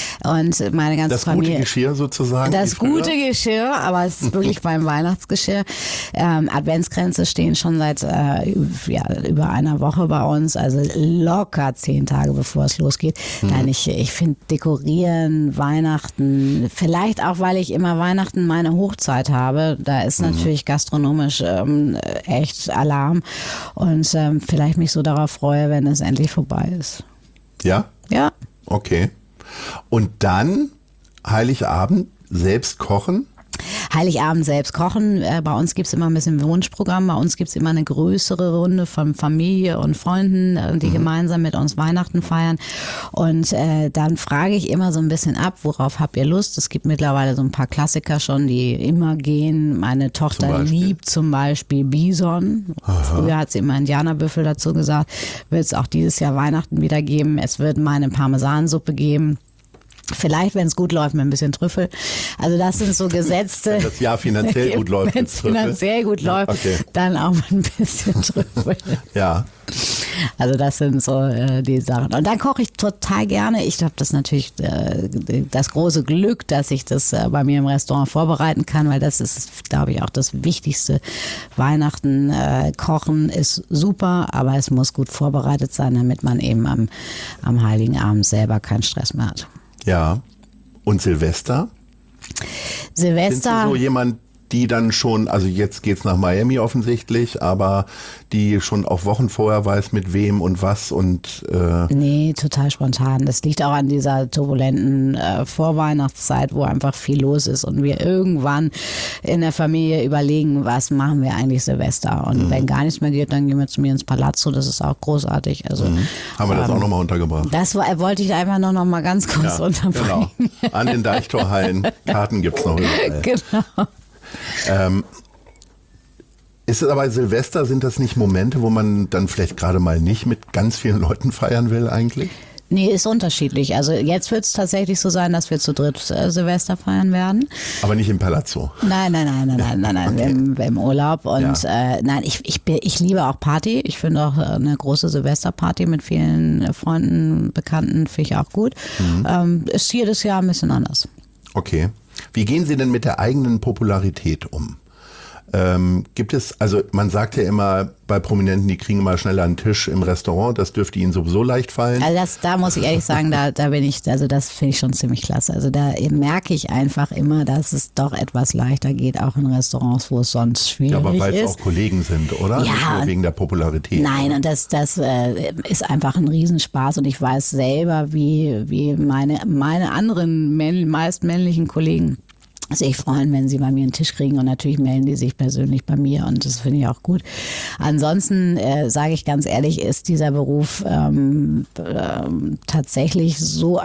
Und meine ganze Das Familie. gute Geschirr sozusagen? wie Das früher? gute Geschirr, aber es ist wirklich beim Weihnachtsgeschirr. Ähm, Adventskränze stehen schon seit äh, ja, über einer Woche bei uns, also locker zehn Tage bevor es losgeht. Mhm. Nein, ich, ich finde Dekorieren, Weihnachten, vielleicht auch, weil ich immer Weihnachten meine Hochzeit habe. Da ist Mhm. natürlich gastronomisch ähm, echt Alarm und ähm, vielleicht mich so darauf freue, wenn es endlich vorbei ist. Ja? Ja. Okay. Und dann Heiligabend selbst kochen? Heiligabend selbst kochen. Äh, bei uns gibt's immer ein bisschen Wunschprogramm. Bei uns gibt's immer eine größere Runde von Familie und Freunden, äh, die gemeinsam mit uns Weihnachten feiern. Und äh, dann frage ich immer so ein bisschen ab, worauf habt ihr Lust? Es gibt mittlerweile so ein paar Klassiker schon, die immer gehen. Meine Tochter Zum Beispiel? liebt zum Beispiel Bison. Früher hat sie immer Indianerbüffel dazu gesagt. Wird es auch dieses Jahr Weihnachten wieder geben. Es wird meine Parmesansuppe geben. Vielleicht, wenn es gut läuft, mit ein bisschen Trüffel. Also das sind so gesetzte... Wenn das Jahr finanziell gut läuft Wenn mit es Trüffel. finanziell gut läuft, Okay. dann auch mit ein bisschen Trüffel. Ja. Also das sind so äh, die Sachen. Und dann koche ich total gerne. Ich glaube, das ist natürlich äh, das große Glück, dass ich das äh, bei mir im Restaurant vorbereiten kann, weil das ist, glaube ich, auch das Wichtigste. Weihnachten äh, kochen ist super, aber es muss gut vorbereitet sein, damit man eben am, am Heiligen Abend selber keinen Stress mehr hat. Ja. Und Silvester? Sind Silvester. Sie so jemand, die dann schon, also jetzt geht's nach Miami offensichtlich, aber die schon auch Wochen vorher weiß, mit wem und was und äh, Nee, total spontan. Das liegt auch an dieser turbulenten äh, Vorweihnachtszeit, wo einfach viel los ist und wir irgendwann in der Familie überlegen, was machen wir eigentlich Silvester. Und Mhm. wenn gar nichts mehr geht, dann gehen wir zu mir ins Palazzo. Das ist auch großartig. Also haben wir das ähm, auch nochmal untergebracht. das war, wollte ich einfach noch, noch mal ganz kurz Ja, unterbringen. genau. An den Deichtorhallen. Karten gibt's noch überall. Genau. Ähm, ist es aber Silvester, sind das nicht Momente, wo man dann vielleicht gerade mal nicht mit ganz vielen Leuten feiern will eigentlich? Nee, ist unterschiedlich. Also jetzt wird es tatsächlich so sein, dass wir zu dritt äh, Silvester feiern werden. Aber nicht im Palazzo. Nein, nein, nein, nein, nein, nein, nein. Okay. Wir, im, wir im Urlaub und Ja. äh, nein, ich, ich, bin- ich liebe auch Party. Ich finde auch äh, eine große Silvesterparty mit vielen äh, Freunden, Bekannten, finde ich auch gut. Mhm. Ähm, ist jedes Jahr ein bisschen anders. Okay. Wie gehen Sie denn mit der eigenen Popularität um? Ähm, gibt es, also man sagt ja immer bei Prominenten, die kriegen immer schneller einen Tisch im Restaurant, das dürfte ihnen sowieso leicht fallen. Also das, da muss ich ehrlich sagen, da, da bin ich, also das finde ich schon ziemlich klasse. Also da merke ich einfach immer, dass es doch etwas leichter geht, auch in Restaurants, wo es sonst schwierig Ja, aber weil es ist. auch Kollegen sind, oder? Ja, Nicht nur und- wegen der Popularität. Nein, und das, das äh, ist einfach ein Riesenspaß und ich weiß selber, wie, wie meine, meine anderen männ, meist männlichen Kollegen sich freuen, wenn sie bei mir einen Tisch kriegen und natürlich melden die sich persönlich bei mir und das finde ich auch gut. Ansonsten äh, sage ich ganz ehrlich, ist dieser Beruf ähm, ähm, tatsächlich so ein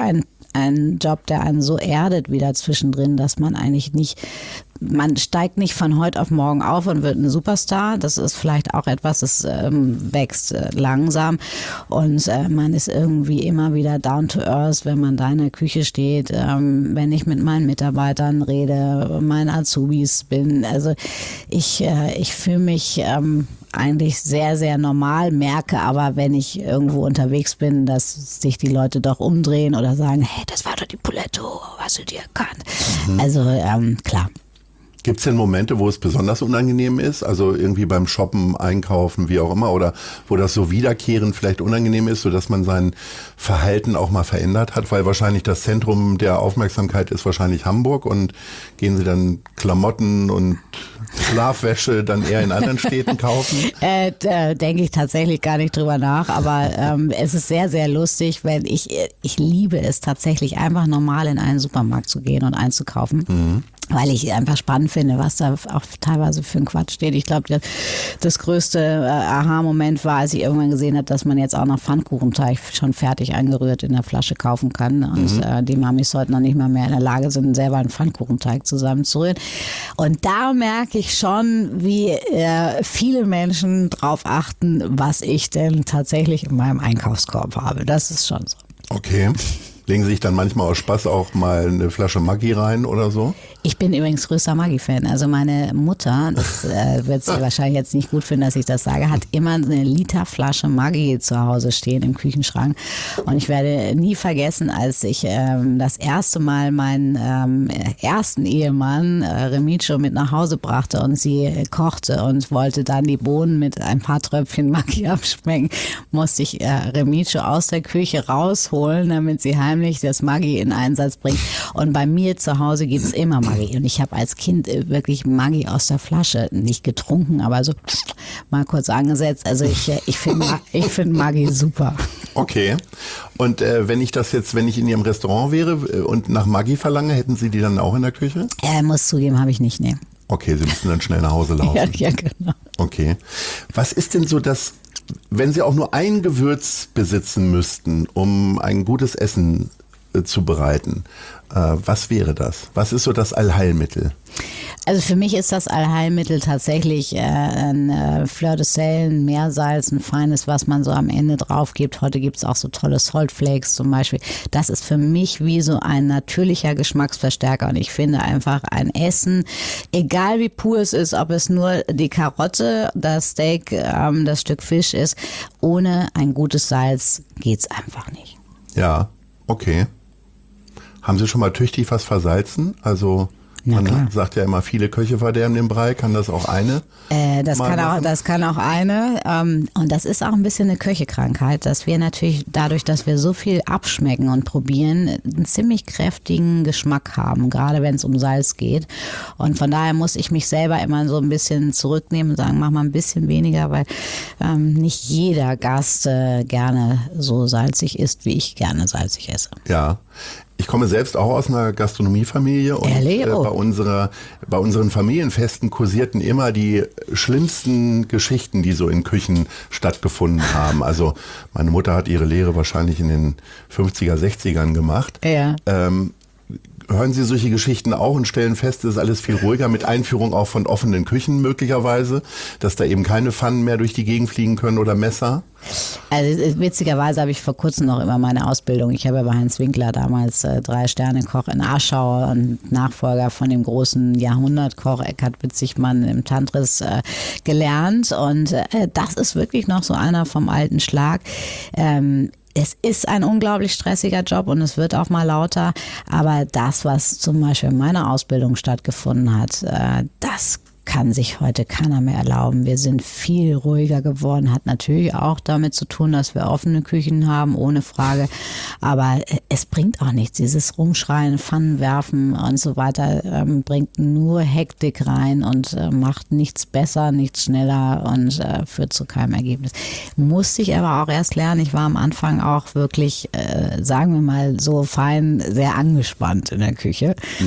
ein Job, der einen so erdet wieder zwischendrin, dass man eigentlich nicht, man steigt nicht von heute auf morgen auf und wird ein Superstar. Das ist vielleicht auch etwas, das ähm, wächst äh, langsam und äh, man ist irgendwie immer wieder down to earth, wenn man da in der Küche steht, ähm, wenn ich mit meinen Mitarbeitern rede, meinen Azubis bin. Also ich, äh, ich fühle mich ähm, eigentlich sehr, sehr normal, merke aber, wenn ich irgendwo unterwegs bin, dass sich die Leute doch umdrehen oder sagen, hey, das war doch die Poletto, hast du dir erkannt? Mhm. Also ähm, klar. Gibt es denn Momente, wo es besonders unangenehm ist? Also irgendwie beim Shoppen, Einkaufen, wie auch immer, oder wo das so wiederkehrend vielleicht unangenehm ist, sodass man sein Verhalten auch mal verändert hat? Weil wahrscheinlich das Zentrum der Aufmerksamkeit ist wahrscheinlich Hamburg und gehen Sie dann Klamotten und Schlafwäsche dann eher in anderen Städten kaufen? Äh, da denke ich tatsächlich gar nicht drüber nach, aber ähm, es ist sehr, sehr lustig, wenn ich, ich liebe es tatsächlich einfach normal in einen Supermarkt zu gehen und einzukaufen. Mhm. Weil ich einfach spannend finde, was da auch teilweise für ein Quatsch steht. Ich glaube, das größte äh, Aha-Moment war, als ich irgendwann gesehen habe, dass man jetzt auch noch Pfannkuchenteig schon fertig eingerührt in der Flasche kaufen kann. Und mhm. äh, die Mamis heute noch nicht mal mehr in der Lage sind, selber einen Pfannkuchenteig zusammenzurühren. Und da merke ich schon, wie äh, viele Menschen drauf achten, was ich denn tatsächlich in meinem Einkaufskorb habe. Das ist schon so. Okay. Legen Sie sich dann manchmal aus Spaß auch mal eine Flasche Maggi rein oder so? Ich bin übrigens größter Maggi-Fan. Also meine Mutter, das äh, wird sie wahrscheinlich jetzt nicht gut finden, dass ich das sage, hat immer eine Literflasche Maggi zu Hause stehen im Küchenschrank. Und ich werde nie vergessen, als ich ähm, das erste Mal meinen ähm, ersten Ehemann äh, Remigio mit nach Hause brachte und sie äh, kochte und wollte dann die Bohnen mit ein paar Tröpfchen Maggi abschmecken, musste ich äh, Remigio aus der Küche rausholen, damit sie heimlich das Maggi in Einsatz bringt. Und bei mir zu Hause gibt es immer Maggi. Und ich habe als Kind wirklich Maggi aus der Flasche nicht getrunken, aber so mal kurz angesetzt. Also ich, ich finde ich find Maggi super. Okay. Und äh, wenn ich das jetzt, wenn ich in Ihrem Restaurant wäre und nach Maggi verlange, hätten Sie die dann auch in der Küche? Äh, muss zugeben, habe ich nicht, nee. Okay, Sie müssen dann schnell nach Hause laufen. Ja, ja, genau. Okay. Was ist denn so das, wenn Sie auch nur ein Gewürz besitzen müssten, um ein gutes Essen äh, zu bereiten, äh, was wäre das? Was ist so das Allheilmittel? Also für mich ist das Allheilmittel tatsächlich äh, ein äh, Fleur de Sel, ein Meersalz, ein feines, was man so am Ende drauf gibt. Heute gibt es auch so tolle Saltflakes zum Beispiel. Das ist für mich wie so ein natürlicher Geschmacksverstärker und ich finde einfach ein Essen, egal wie pur es ist, ob es nur die Karotte, das Steak, ähm, das Stück Fisch ist, ohne ein gutes Salz geht's einfach nicht. Ja, okay. Haben Sie schon mal tüchtig was versalzen? Also man sagt ja immer, viele Köche verderben den Brei. Kann das auch eine? Äh, das, kann auch, das kann auch eine. Ähm, und das ist auch ein bisschen eine Köchekrankheit, dass wir natürlich dadurch, dass wir so viel abschmecken und probieren, einen ziemlich kräftigen Geschmack haben, gerade wenn es um Salz geht. Und von daher muss ich mich selber immer so ein bisschen zurücknehmen und sagen, mach mal ein bisschen weniger, weil ähm, nicht jeder Gast äh, gerne so salzig isst, wie ich gerne salzig esse. Ja. Ich komme selbst auch aus einer Gastronomiefamilie und äh, bei, unserer, bei unseren Familienfesten kursierten immer die schlimmsten Geschichten, die so in Küchen stattgefunden haben. Also meine Mutter hat ihre Lehre wahrscheinlich in den fünfziger, sechzigern gemacht. Ja. Ähm, hören Sie solche Geschichten auch und stellen fest, es ist alles viel ruhiger mit Einführung auch von offenen Küchen möglicherweise, dass da eben keine Pfannen mehr durch die Gegend fliegen können oder Messer? Also witzigerweise habe ich vor kurzem noch immer meine Ausbildung. Ich habe bei Heinz Winkler damals äh, Drei-Sterne-Koch in Aschau und Nachfolger von dem großen Jahrhundertkoch Eckhard Witzigmann im Tantris äh, gelernt. Und äh, das ist wirklich noch so einer vom alten Schlag. Ähm, Es ist ein unglaublich stressiger Job und es wird auch mal lauter, aber das, was zum Beispiel in meiner Ausbildung stattgefunden hat, das kann sich heute keiner mehr erlauben. Wir sind viel ruhiger geworden, hat natürlich auch damit zu tun, dass wir offene Küchen haben, ohne Frage, aber es bringt auch nichts. Dieses Rumschreien, Pfannen werfen und so weiter ähm, bringt nur Hektik rein und äh, macht nichts besser, nichts schneller und äh, führt zu keinem Ergebnis. Musste ich aber auch erst lernen. Ich war am Anfang auch wirklich, äh, sagen wir mal so fein, sehr angespannt in der Küche. Mhm.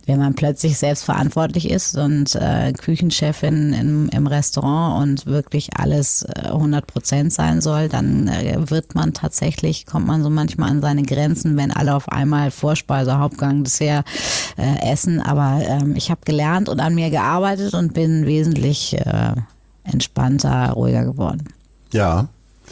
wenn man plötzlich selbst verantwortlich ist und äh, Küchenchefin im, im Restaurant und wirklich alles äh, hundert Prozent sein soll, dann äh, wird man tatsächlich, kommt man so manchmal an seine Grenzen, wenn alle auf einmal Vorspeise, Hauptgang, Dessert äh, essen. Aber ähm, ich habe gelernt und an mir gearbeitet und bin wesentlich äh, entspannter, ruhiger geworden. Ja.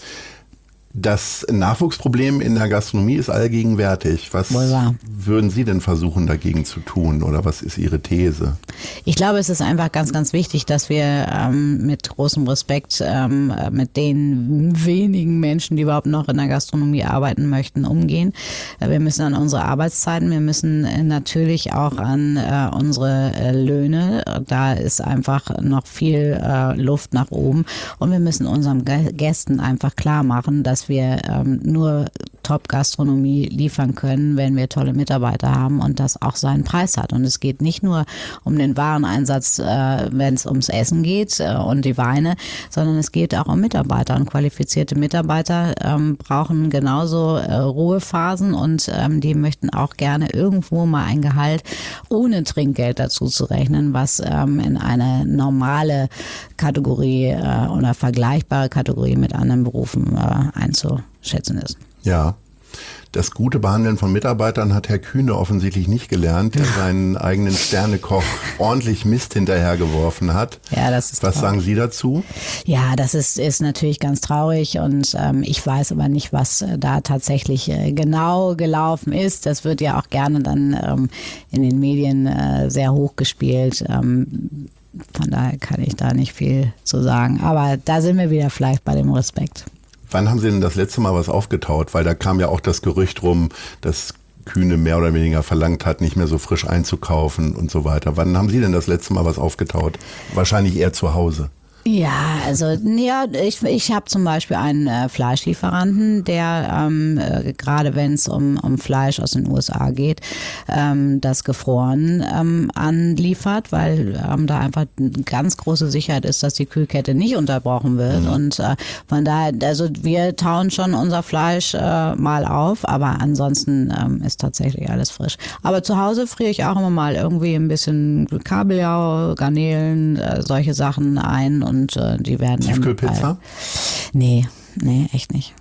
Das Nachwuchsproblem in der Gastronomie ist allgegenwärtig. Was Wohlwahr. würden Sie denn versuchen, dagegen zu tun? Oder was ist Ihre These? Ich glaube, es ist einfach ganz, ganz wichtig, dass wir ähm, mit großem Respekt ähm, mit den wenigen Menschen, die überhaupt noch in der Gastronomie arbeiten möchten, umgehen. Wir müssen an unsere Arbeitszeiten, wir müssen natürlich auch an äh, unsere äh, Löhne. Da ist einfach noch viel äh, Luft nach oben. Und wir müssen unseren Gästen einfach klar machen, dass wir ähm, nur Top-Gastronomie liefern können, wenn wir tolle Mitarbeiter haben und das auch seinen Preis hat. Und es geht nicht nur um den Wareneinsatz, äh, wenn es ums Essen geht äh, und die Weine, sondern es geht auch um Mitarbeiter. Und qualifizierte Mitarbeiter ähm, brauchen genauso äh, Ruhephasen und ähm, die möchten auch gerne irgendwo mal ein Gehalt ohne Trinkgeld dazu zu rechnen, was ähm, in eine normale Kategorie äh, oder vergleichbare Kategorie mit anderen Berufen äh, einzuschätzen ist. Ja, das gute Behandeln von Mitarbeitern hat Herr Kühne offensichtlich nicht gelernt, der seinen eigenen Sternekoch ordentlich Mist hinterhergeworfen hat. Ja, das ist Was traurig. sagen Sie dazu? Ja, das ist, ist natürlich ganz traurig und ähm, ich weiß aber nicht, was äh, da tatsächlich äh, genau gelaufen ist. Das wird ja auch gerne dann ähm, in den Medien äh, sehr hochgespielt. Ähm, von daher kann ich da nicht viel zu sagen. Aber da sind wir wieder vielleicht bei dem Respekt. Wann haben Sie denn das letzte Mal was aufgetaut? Weil da kam ja auch das Gerücht rum, dass Kühne mehr oder weniger verlangt hat, nicht mehr so frisch einzukaufen und so weiter. Wann haben Sie denn das letzte Mal was aufgetaut? Wahrscheinlich eher zu Hause. Ja, also ja, ich, ich habe zum Beispiel einen äh, Fleischlieferanten, der ähm, äh, gerade wenn es um, um Fleisch aus den U S A geht, ähm, das gefroren ähm, anliefert, weil ähm, da einfach eine ganz große Sicherheit ist, dass die Kühlkette nicht unterbrochen wird. Mhm. Und äh, von daher, also wir tauen schon unser Fleisch äh, mal auf, aber ansonsten ähm, ist tatsächlich alles frisch. Aber zu Hause friere ich auch immer mal irgendwie ein bisschen Kabeljau, Garnelen, äh, solche Sachen ein. Und äh, die werden. Tiefkühlpizza? Nee, nee, echt nicht.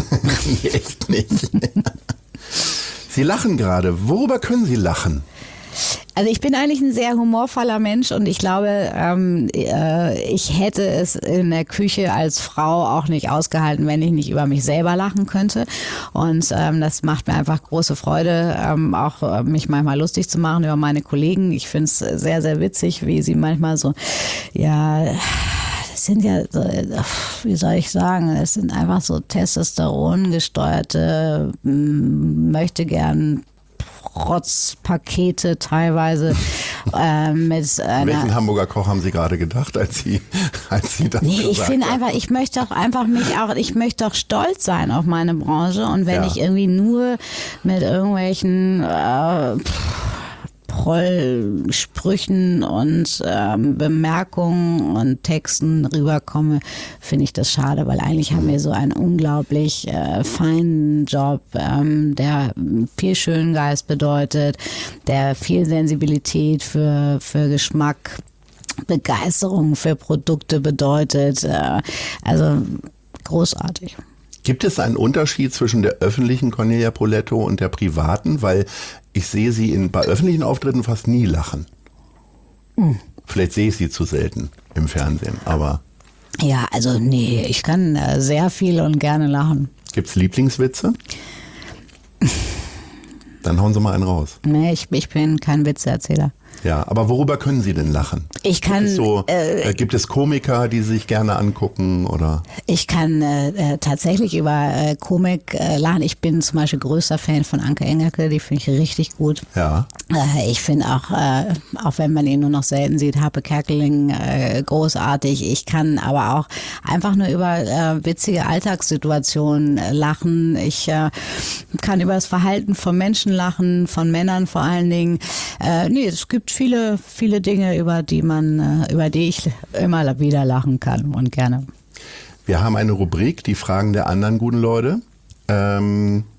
Nee, echt nicht. Sie lachen gerade. Worüber können Sie lachen? Also ich bin eigentlich ein sehr humorvoller Mensch und ich glaube, ähm, äh, ich hätte es in der Küche als Frau auch nicht ausgehalten, wenn ich nicht über mich selber lachen könnte. Und ähm, das macht mir einfach große Freude, ähm, auch äh, mich manchmal lustig zu machen über meine Kollegen. Ich finde es sehr, sehr witzig, wie sie manchmal so, ja... Das sind ja, wie soll ich sagen, es sind einfach so Testosteron gesteuerte, möchte gern Protzpakete teilweise äh, mit einer. Welchen Hamburger Koch haben Sie gerade gedacht, als Sie, als Sie das Nee, gesagt ich finde haben? einfach, ich möchte auch einfach mich auch, ich möchte auch stolz sein auf meine Branche und wenn Ja. ich irgendwie nur mit irgendwelchen äh, Prollsprüchen und ähm, Bemerkungen und Texten rüberkomme, finde ich das schade, weil eigentlich haben wir so einen unglaublich äh, feinen Job, ähm, der viel Schöngeist bedeutet, der viel Sensibilität für, für Geschmack, Begeisterung für Produkte bedeutet. Äh, also großartig. Gibt es einen Unterschied zwischen der öffentlichen Cornelia Poletto und der privaten? Weil ich sehe Sie in, bei öffentlichen Auftritten fast nie lachen. Mhm. Vielleicht sehe ich Sie zu selten im Fernsehen, aber... Ja, also nee, ich kann äh, sehr viel und gerne lachen. Gibt's Lieblingswitze? Dann hauen Sie mal einen raus. Nee, ich, ich bin kein Witzeerzähler. Ja, aber worüber können Sie denn lachen? Ich kann, Gibt es, so, äh, äh, gibt es Komiker, die Sie sich gerne angucken? Oder? Ich kann äh, tatsächlich über äh, Komik äh, lachen. Ich bin zum Beispiel größter Fan von Anke Engelke, die finde ich richtig gut. Ja. Äh, ich finde auch, äh, auch wenn man ihn nur noch selten sieht, Happe Kerkeling äh, großartig. Ich kann aber auch einfach nur über äh, witzige Alltagssituationen äh, lachen. Ich äh, kann über das Verhalten von Menschen lachen, von Männern vor allen Dingen. Äh, nee, es gibt viele, viele Dinge, über die man, über die ich immer wieder lachen kann und gerne. Wir haben eine Rubrik, die Fragen der anderen guten Leute. Ähm,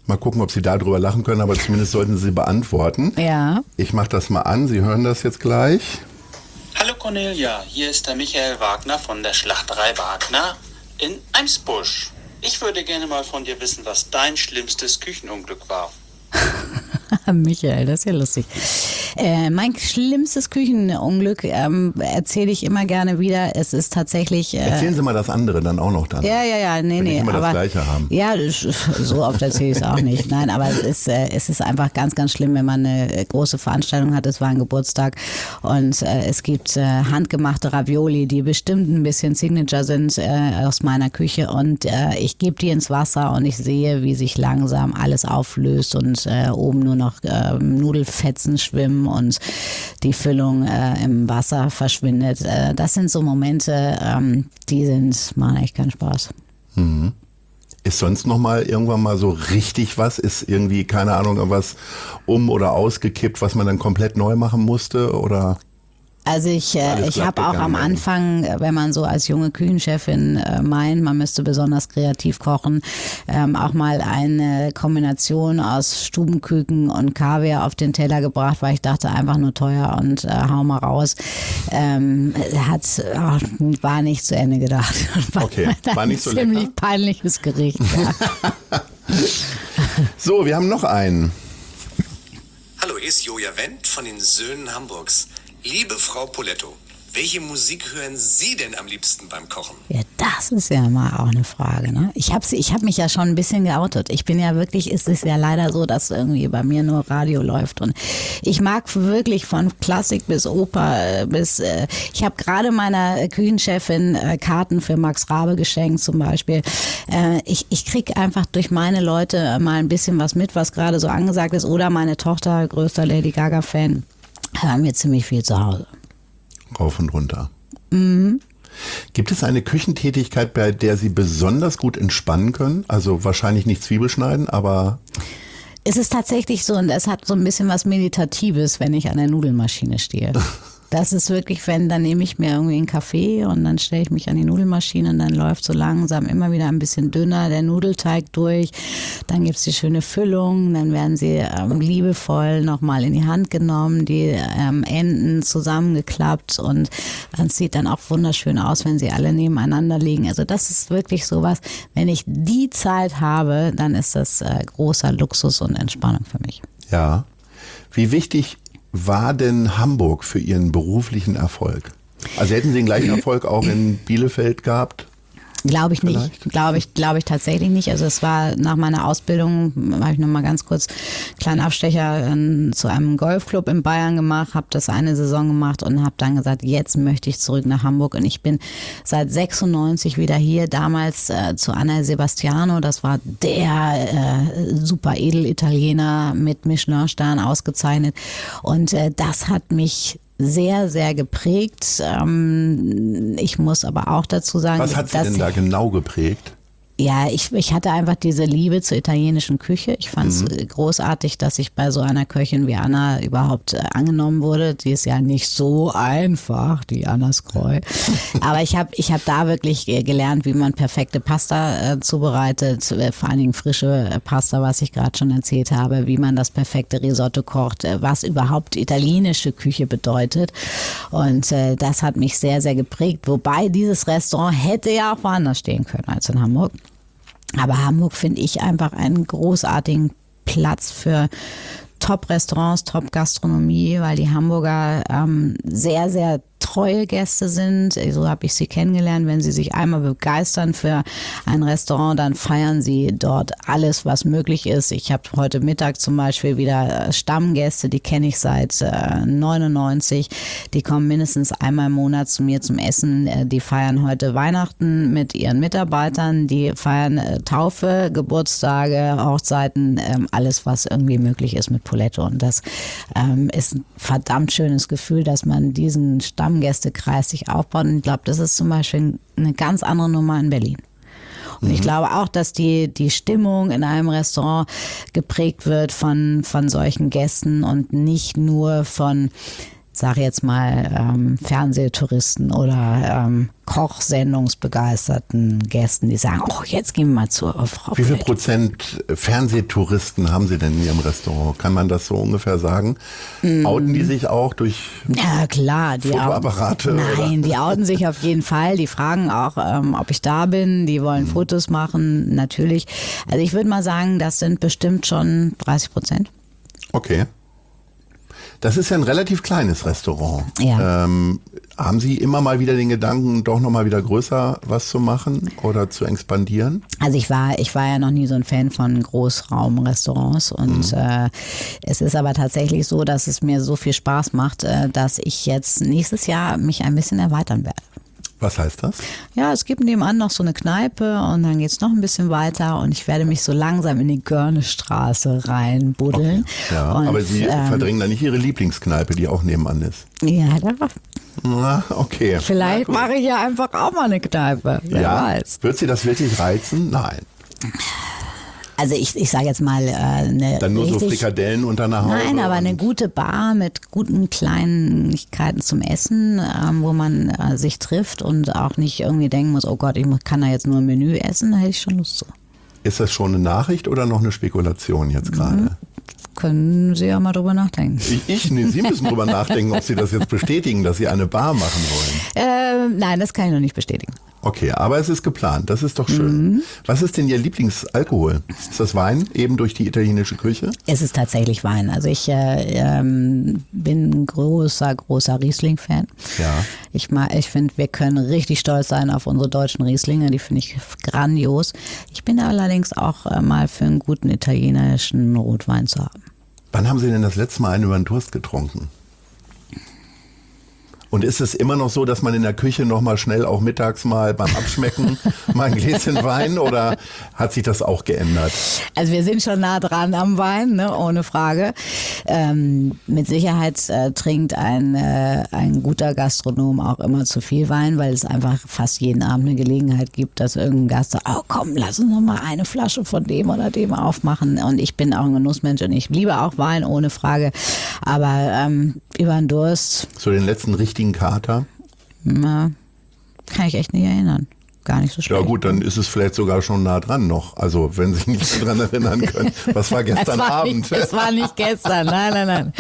Mal gucken, ob Sie darüber lachen können, aber zumindest sollten Sie beantworten. Ja. Ich mache das mal an, Sie hören das jetzt gleich. Hallo Cornelia, hier ist der Michael Wagner von der Schlachterei Wagner in Eimsbusch. Ich würde gerne mal von dir wissen, was dein schlimmstes Küchenunglück war. Michael, das ist ja lustig. Äh, mein schlimmstes Küchenunglück ähm, erzähle ich immer gerne wieder. Es ist tatsächlich... Äh, Erzählen Sie mal das andere dann auch noch dann. Ja, ja, ja, nee, Wenn nee. ich immer aber, das Gleiche haben. Ja, so oft erzähle ich es auch nicht. Nein, aber es ist, äh, es ist einfach ganz, ganz schlimm, wenn man eine große Veranstaltung hat. Es war ein Geburtstag und äh, es gibt äh, handgemachte Ravioli, die bestimmt ein bisschen Signature sind äh, aus meiner Küche und äh, ich gebe die ins Wasser und ich sehe, wie sich langsam alles auflöst und äh, oben nur noch äh, Nudelfetzen schwimmen und die Füllung äh, im Wasser verschwindet. Äh, das sind so Momente, ähm, die sind, machen echt keinen Spaß. Mhm. Ist sonst noch mal irgendwann mal so richtig was? Ist irgendwie, keine Ahnung, was um- oder ausgekippt, was man dann komplett neu machen musste? Oder? Also ich, äh, ich habe auch am gegangen. Anfang, wenn man so als junge Küchenchefin äh, meint, man müsste besonders kreativ kochen, ähm, auch mal eine Kombination aus Stubenküken und Kaviar auf den Teller gebracht, weil ich dachte, einfach nur teuer und äh, hau mal raus. Ähm, hat, oh, war nicht zu Ende gedacht. War, Okay, war nicht so ein ziemlich lecker? peinliches Gericht. Ja. So, wir haben noch einen. Hallo, hier ist Joja Wendt von den Söhnen Hamburgs. Liebe Frau Poletto, welche Musik hören Sie denn am liebsten beim Kochen? Ja, das ist ja mal auch eine Frage, ne? Ich habe ich hab mich ja schon ein bisschen geoutet. Ich bin ja wirklich, es ist ja leider so, dass irgendwie bei mir nur Radio läuft und ich mag wirklich von Klassik bis Oper bis, äh, ich habe gerade meiner Küchenchefin äh, Karten für Max Rabe geschenkt zum Beispiel. Äh, ich ich kriege einfach durch meine Leute mal ein bisschen was mit, was gerade so angesagt ist oder meine Tochter, größter Lady Gaga-Fan, hören wir ziemlich viel zu Hause. Rauf und runter. Mhm. Gibt es eine Küchentätigkeit, bei der Sie besonders gut entspannen können? Also wahrscheinlich nicht Zwiebel schneiden, aber... Es ist tatsächlich so, und es hat so ein bisschen was Meditatives, wenn ich an der Nudelmaschine stehe. Das ist wirklich, wenn, dann nehme ich mir irgendwie einen Kaffee und dann stelle ich mich an die Nudelmaschine und dann läuft so langsam immer wieder ein bisschen dünner der Nudelteig durch. Dann gibt's die schöne Füllung, dann werden sie ähm, liebevoll nochmal in die Hand genommen, die ähm, Enden zusammengeklappt und dann sieht dann auch wunderschön aus, wenn sie alle nebeneinander liegen. Also das ist wirklich sowas, wenn ich die Zeit habe, dann ist das äh, großer Luxus und Entspannung für mich. Ja. Wie wichtig war denn Hamburg für Ihren beruflichen Erfolg? Also hätten Sie den gleichen Erfolg auch in Bielefeld gehabt? Glaube ich nicht, Vielleicht? glaube ich, glaube ich tatsächlich nicht. Also es war nach meiner Ausbildung, habe ich nochmal ganz kurz einen kleinen Abstecher äh, zu einem Golfclub in Bayern gemacht, habe das eine Saison gemacht und habe dann gesagt, jetzt möchte ich zurück nach Hamburg und ich bin seit sechsundneunzig wieder hier, damals äh, zu Anna Sebastiano, das war der äh, super Edelitaliener mit Michelin-Stern ausgezeichnet und äh, das hat mich sehr, sehr geprägt. Ähm, ich muss aber auch dazu sagen, Was hat Sie dass denn da genau geprägt? Ja, ich, ich hatte einfach diese Liebe zur italienischen Küche. Ich fand es mhm. großartig, dass ich bei so einer Köchin wie Anna überhaupt äh, angenommen wurde. Die ist ja nicht so einfach, die Anna Skreu. Aber ich habe ich hab da wirklich gelernt, wie man perfekte Pasta äh, zubereitet, äh, vor allen Dingen frische äh, Pasta, was ich gerade schon erzählt habe, wie man das perfekte Risotto kocht, äh, was überhaupt italienische Küche bedeutet. Und äh, das hat mich sehr, sehr geprägt. Wobei dieses Restaurant hätte ja auch woanders stehen können als in Hamburg. Aber Hamburg finde ich einfach einen großartigen Platz für Top-Restaurants, Top-Gastronomie, weil die Hamburger ähm, sehr, sehr treue Gäste sind. So habe ich sie kennengelernt. Wenn sie sich einmal begeistern für ein Restaurant, dann feiern sie dort alles, was möglich ist. Ich habe heute Mittag zum Beispiel wieder Stammgäste, die kenne ich seit äh, neunundneunzig. Die kommen mindestens einmal im Monat zu mir zum Essen. Die feiern heute Weihnachten mit ihren Mitarbeitern. Die feiern äh, Taufe, Geburtstage, Hochzeiten, äh, alles, was irgendwie möglich ist mit Poletto. Und das ähm, ist ein verdammt schönes Gefühl, dass man diesen Stamm Gästekreis sich aufbaut. Und ich glaube, das ist zum Beispiel eine ganz andere Nummer in Berlin. Und mhm. ich glaube auch, dass die, die Stimmung in einem Restaurant geprägt wird von, von solchen Gästen und nicht nur von sage jetzt mal, ähm, Fernsehtouristen oder ähm, Kochsendungsbegeisterten Gästen, die sagen, oh, jetzt gehen wir mal zur Frau Wie viel Poletto. Prozent Fernsehtouristen haben Sie denn in Ihrem Restaurant? Kann man das so ungefähr sagen? Mm. Outen die sich auch durch Ja, klar. Die Fotoapparate? Nein, oder? die outen sich auf jeden Fall. Die fragen auch, ähm, ob ich da bin. Die wollen Mhm. Fotos machen, natürlich. Also ich würde mal sagen, das sind bestimmt schon dreißig Prozent. Okay. Das ist ja ein relativ kleines Restaurant. Ja. Ähm, haben Sie immer mal wieder den Gedanken, doch nochmal wieder größer was zu machen oder zu expandieren? Also ich war, ich war ja noch nie so ein Fan von Großraumrestaurants und mhm. äh, es ist aber tatsächlich so, dass es mir so viel Spaß macht, äh, dass ich jetzt nächstes Jahr mich ein bisschen erweitern werde. Was heißt das? Ja, es gibt nebenan noch so eine Kneipe und dann geht's noch ein bisschen weiter und ich werde mich so langsam in die Görnestraße reinbuddeln. Okay. Ja, und, aber Sie ähm, verdrängen da nicht Ihre Lieblingskneipe, die auch nebenan ist. Ja, da, Na, okay. vielleicht mache ich ja einfach auch mal eine Kneipe. Wer ja, weiß. wird Sie das wirklich reizen? Nein. Also ich, ich sage jetzt mal äh, eine Dann nur richtig, so Frikadellen unter einer Haube? Nein, aber eine gute Bar mit guten Kleinigkeiten zum Essen, ähm, wo man äh, sich trifft und auch nicht irgendwie denken muss, oh Gott, ich kann da jetzt nur ein Menü essen, da hätte ich schon Lust zu. Ist das schon eine Nachricht oder noch eine Spekulation jetzt gerade? Mhm. Können Sie ja mal drüber nachdenken. Ich, ich nee, Sie müssen drüber nachdenken, ob Sie das jetzt bestätigen, dass Sie eine Bar machen wollen. Ähm, nein, das kann ich noch nicht bestätigen. Okay, aber es ist geplant, das ist doch schön. Mhm. Was ist denn Ihr Lieblingsalkohol? Ist das Wein, eben durch die italienische Küche? Es ist tatsächlich Wein. Also ich äh, ähm, bin ein großer, großer Riesling-Fan. Ja. Ich, mag, ich finde, wir können richtig stolz sein auf unsere deutschen Rieslinge, die finde ich grandios. Ich bin allerdings auch äh, mal für einen guten italienischen Rotwein zu haben. Wann haben Sie denn das letzte Mal einen über den Durst getrunken? Und ist es immer noch so, dass man in der Küche noch mal schnell auch mittags mal beim Abschmecken mal ein Gläschen Wein oder hat sich das auch geändert? Also wir sind schon nah dran am Wein, ne, ohne Frage. Ähm, mit Sicherheit äh, trinkt ein, äh, ein guter Gastronom auch immer zu viel Wein, weil es einfach fast jeden Abend eine Gelegenheit gibt, dass irgendein Gast sagt, oh komm, lass uns noch mal eine Flasche von dem oder dem aufmachen. Und ich bin auch ein Genussmensch und ich liebe auch Wein, ohne Frage. Aber ähm, über den Durst... So den letzten richtigen Kater? Na, kann ich echt nicht erinnern. Gar nicht so schlecht. Ja gut, dann ist es vielleicht sogar schon nah dran noch. Also wenn Sie sich nicht daran erinnern können. Was war gestern es war Abend? Nicht, es war nicht gestern, nein, nein, nein.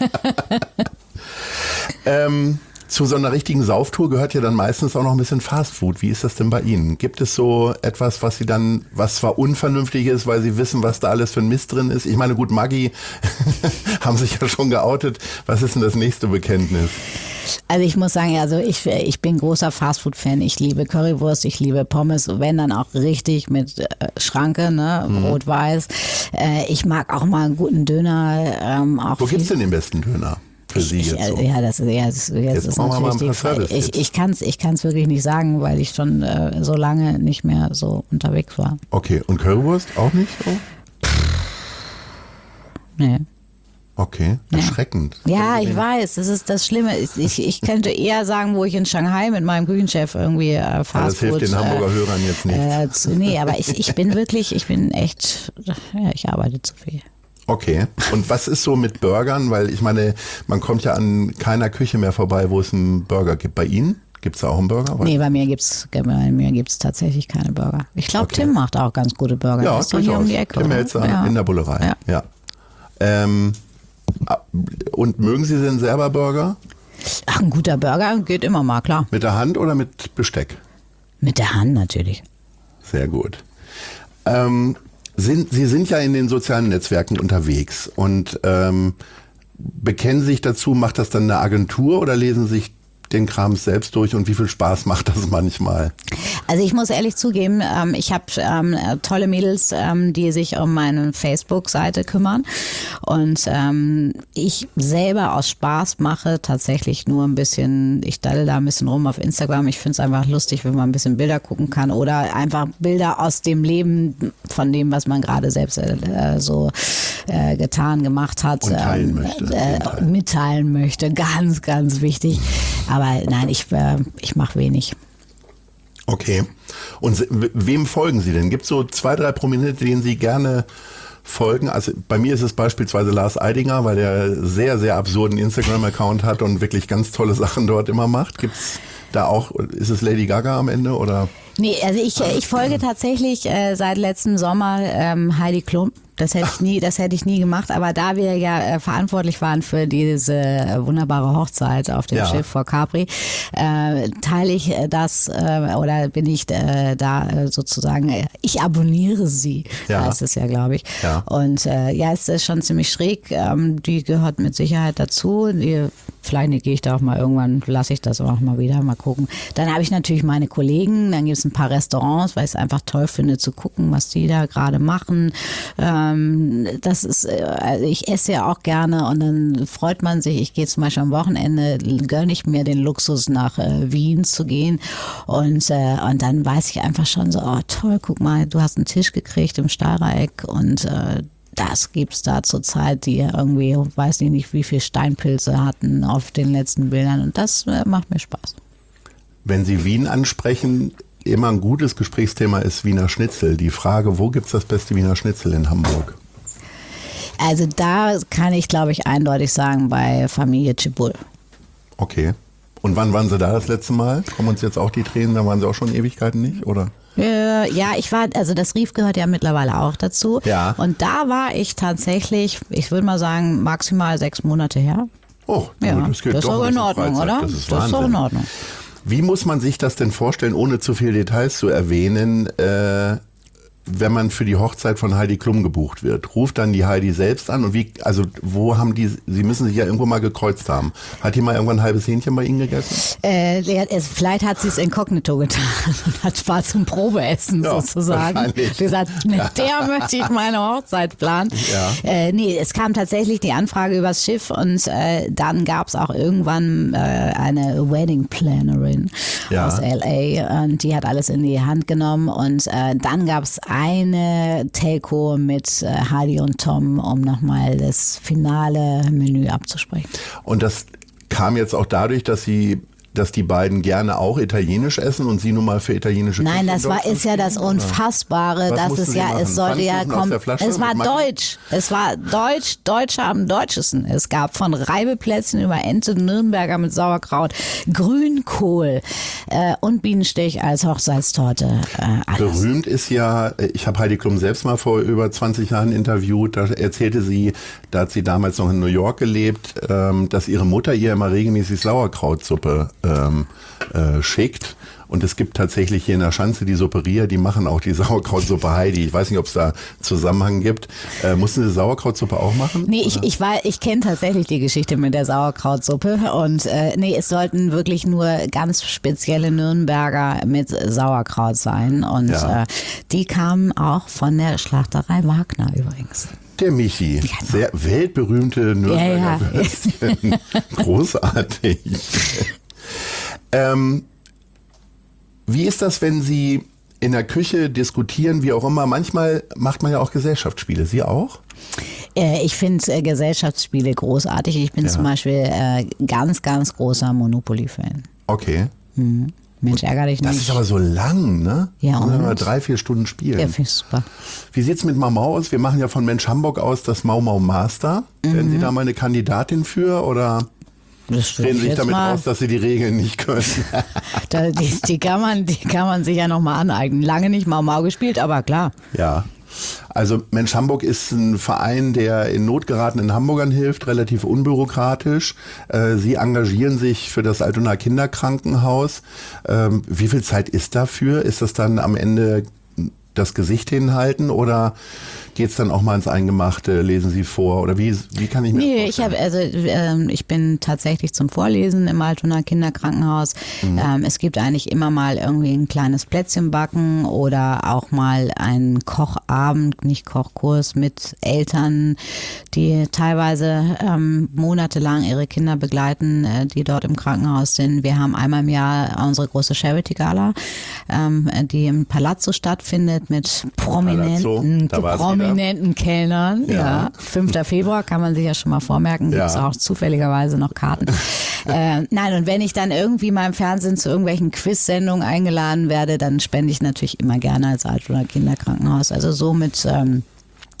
ähm, zu so einer richtigen Sauftour gehört ja dann meistens auch noch ein bisschen Fastfood. Wie ist das denn bei Ihnen? Gibt es so etwas, was Sie dann, was zwar unvernünftig ist, weil Sie wissen, was da alles für ein Mist drin ist? Ich meine, gut, Maggi haben sich ja schon geoutet. Was ist denn das nächste Bekenntnis? Also ich muss sagen, also ich, ich bin großer Fastfood-Fan. Ich liebe Currywurst, ich liebe Pommes, wenn dann auch richtig mit äh, Schranke, ne, mhm. rot-weiß. Äh, ich mag auch mal einen guten Döner. Ähm, auch Wo gibt's denn den besten Döner? Für Sie ich, jetzt so? Ja, das, ja, das, jetzt jetzt ist brauchen wir mal natürlich ein die paar Frage. Ich, Service-Tipps. ich kann es ich kann's wirklich nicht sagen, weil ich schon äh, so lange nicht mehr so unterwegs war. Okay, und Currywurst auch nicht so? Nee. Okay, erschreckend. Ja, ich weiß, das ist das Schlimme. Ich, ich könnte eher sagen, wo ich in Shanghai mit meinem Küchenchef irgendwie äh, Fastfood... Ja, das hilft den Hamburger äh, Hörern jetzt nicht. Äh, zu, nee, aber ich, ich bin wirklich, ich bin echt, ja, ich arbeite zu viel. Okay, und was ist so mit Burgern? Weil ich meine, man kommt ja an keiner Küche mehr vorbei, wo es einen Burger gibt. Bei Ihnen? Gibt es da auch einen Burger? Nee, bei mir gibt's bei mir gibt's tatsächlich keine Burger. Ich glaube, Okay. Tim macht auch ganz gute Burger. Ja, Das ist doch hier um die Ecke. Tim oder? Melzer Ja. in der Bullerei. Ja. Ja. Ähm, und mögen Sie denn selber Burger? Ach, ein guter Burger geht immer mal, klar. Mit der Hand oder mit Besteck? Mit der Hand natürlich. Sehr gut. Ähm, sind, Sie sind ja in den sozialen Netzwerken unterwegs und ähm, bekennen sich dazu, macht das dann eine Agentur oder lesen sich den Kram selbst durch und wie viel Spaß macht das manchmal? Also ich muss ehrlich zugeben, ähm, ich habe ähm, tolle Mädels, ähm, die sich um meine Facebook-Seite kümmern und ähm, ich selber aus Spaß mache tatsächlich nur ein bisschen, ich daddel da ein bisschen rum auf Instagram. Ich finde es einfach lustig, wenn man ein bisschen Bilder gucken kann oder einfach Bilder aus dem Leben von dem, was man gerade selbst äh, so äh, getan, gemacht hat, Und teilen ähm, möchte, äh, mitteilen möchte. Ganz, ganz wichtig. Aber nein, ich, äh, ich mache wenig. Okay. Und se- wem folgen Sie denn? Gibt es so zwei, drei Prominente, denen Sie gerne folgen? Also bei mir ist es beispielsweise Lars Eidinger, weil der sehr, sehr absurden Instagram-Account hat und wirklich ganz tolle Sachen dort immer macht. Gibt's da auch, ist es Lady Gaga am Ende oder? Nee, also ich, ich folge tatsächlich äh, seit letztem Sommer ähm, Heidi Klum. Das hätte ich nie, das hätte ich nie gemacht, aber da wir ja äh, verantwortlich waren für diese äh, wunderbare Hochzeit auf dem Ja. Schiff vor Capri, äh, teile ich äh, das äh, oder bin ich äh, da äh, sozusagen, äh, ich abonniere sie, Ja. heißt es ja, glaube ich. Ja. Und äh, ja, es ist schon ziemlich schräg. Ähm, die gehört mit Sicherheit dazu. Die, vielleicht gehe ich da auch mal irgendwann, lasse ich das auch mal wieder, mal gucken. Dann habe ich natürlich meine Kollegen, dann gibt es ein paar Restaurants, weil ich es einfach toll finde zu gucken, was die da gerade machen. Ähm, das ist, also ich esse ja auch gerne und dann freut man sich. Ich gehe zum Beispiel am Wochenende, gönne ich mir den Luxus nach äh, Wien zu gehen und, äh, und dann weiß ich einfach schon so, oh toll, guck mal, du hast einen Tisch gekriegt im Steirereck und äh, das gibt's da zur Zeit, die irgendwie, weiß ich nicht, wie viel Steinpilze hatten auf den letzten Bildern und das äh, macht mir Spaß. Wenn Sie Wien ansprechen, immer ein gutes Gesprächsthema ist Wiener Schnitzel. Die Frage, wo gibt's das beste Wiener Schnitzel in Hamburg? Also da kann ich, glaube ich, eindeutig sagen, bei Familie Cibul. Okay. Und wann waren Sie da das letzte Mal? Kommen uns jetzt auch die Tränen, da waren Sie auch schon Ewigkeiten nicht, oder? Äh, ja, ich war, also das Rief gehört ja mittlerweile auch dazu. Ja. Und da war ich tatsächlich, ich würde mal sagen, maximal sechs Monate her. Oh, Ja, gut, das geht das ist doch doch ein in bisschen Ordnung, Freizeit. oder? Das ist Das ist doch Wahnsinn. in Ordnung. Wie muss man sich das denn vorstellen, ohne zu viele Details zu erwähnen, äh, wenn man für die Hochzeit von Heidi Klum gebucht wird? Ruft dann die Heidi selbst an und wie, also wo haben die, sie müssen sich ja irgendwo mal gekreuzt haben. Hat die mal irgendwann ein halbes Hähnchen bei Ihnen gegessen? Äh, der- es- vielleicht hat sie es inkognito getan und hat war zum Probeessen Ja, sozusagen. wahrscheinlich. Gesagt, mit der möchte ich meine Hochzeit planen. Ja. Äh, nee, es kam tatsächlich die Anfrage übers Schiff und äh, dann gab es auch irgendwann äh, eine Wedding Plannerin Ja. aus L A und die hat alles in die Hand genommen und äh, dann gab es eine Telco mit äh, Heidi und Tom, um nochmal das finale Menü abzusprechen. Und das kam jetzt auch dadurch, dass sie, dass die beiden gerne auch italienisch essen und sie nun mal für italienische Nein, Küche das in war, Deutschland ist ja das stehen, oder? Unfassbare, Was dass mussten es Sie ja, machen? es sollte ja Pfannkuchen aus kommen. der Flasche Es war mit Maggi? deutsch. Es war deutsch, Deutscher am deutschesten. Es gab von Reibeplätzchen über Ente, Nürnberger mit Sauerkraut, Grünkohl äh, und Bienenstich als Hochzeitstorte. Äh, alles. Berühmt ist ja, ich habe Heidi Klum selbst mal vor über zwanzig Jahren interviewt, da erzählte sie, da hat sie damals noch in New York gelebt, ähm, dass ihre Mutter ihr immer regelmäßig Sauerkrautsuppe ähm, äh, schickt. Und es gibt tatsächlich hier in der Schanze die Supperia, die machen auch die Sauerkrautsuppe Heidi. Ich weiß nicht, ob es da Zusammenhang gibt. Äh, mussten Sie Sauerkrautsuppe auch machen? Nee, ich, ich, war- ich kenne tatsächlich die Geschichte mit der Sauerkrautsuppe und äh, nee, es sollten wirklich nur ganz spezielle Nürnberger mit Sauerkraut sein und Ja. äh, die kamen auch von der Schlachterei Wagner übrigens. Der Michi, sehr weltberühmte Nürnberger Ja, ja. Würstchen. Großartig. ähm, wie ist das, wenn Sie in der Küche diskutieren, wie auch immer? Manchmal macht man ja auch Gesellschaftsspiele. Sie auch? Äh, ich finde äh, Gesellschaftsspiele großartig. Ich bin Ja. zum Beispiel äh, ganz, ganz großer Monopoly-Fan. Okay. Mensch, ärgere dich Das nicht. ist aber so lang, ne? Ja, Muss man und? mal drei, vier Stunden spielen. Ja, finde ich super. Wie sieht's mit Mau Mau aus? Wir machen ja von Mensch Hamburg aus das Mau Mau Master. Mhm. Werden Sie da mal eine Kandidatin für oder Das würde reden ich Sie sich jetzt damit mal, aus, dass Sie die Regeln nicht können? da, die, die, kann man, die kann man sich ja nochmal aneignen. Lange nicht Mau Mau gespielt, aber klar. Ja. Also Mensch Hamburg ist ein Verein, der in Not geratenen Hamburgern hilft, relativ unbürokratisch. Äh, Sie engagieren sich für das Altona Kinderkrankenhaus. Ähm, wie viel Zeit ist dafür? Ist das dann am Ende das Gesicht hinhalten oder geht's dann auch mal ins Eingemachte? Lesen Sie vor oder wie, wie kann ich mir Nee, das ich habe also ähm, ich bin tatsächlich zum Vorlesen im Altona Kinderkrankenhaus. Mhm. Ähm, es gibt eigentlich immer mal irgendwie ein kleines Plätzchen backen oder auch mal einen Kochabend, nicht Kochkurs mit Eltern, die teilweise ähm, monatelang ihre Kinder begleiten, äh, die dort im Krankenhaus sind. Wir haben einmal im Jahr unsere große Charity Gala, ähm, die im Palazzo stattfindet mit prominenten, da war's prominenten Kellnern. Ja. Ja. fünfter Februar kann man sich ja schon mal vormerken, gibt es Ja. auch zufälligerweise noch Karten. äh, nein, und wenn ich dann irgendwie mal im Fernsehen zu irgendwelchen Quiz-Sendungen eingeladen werde, dann spende ich natürlich immer gerne als Altona Kinderkrankenhaus. Also so mit ähm,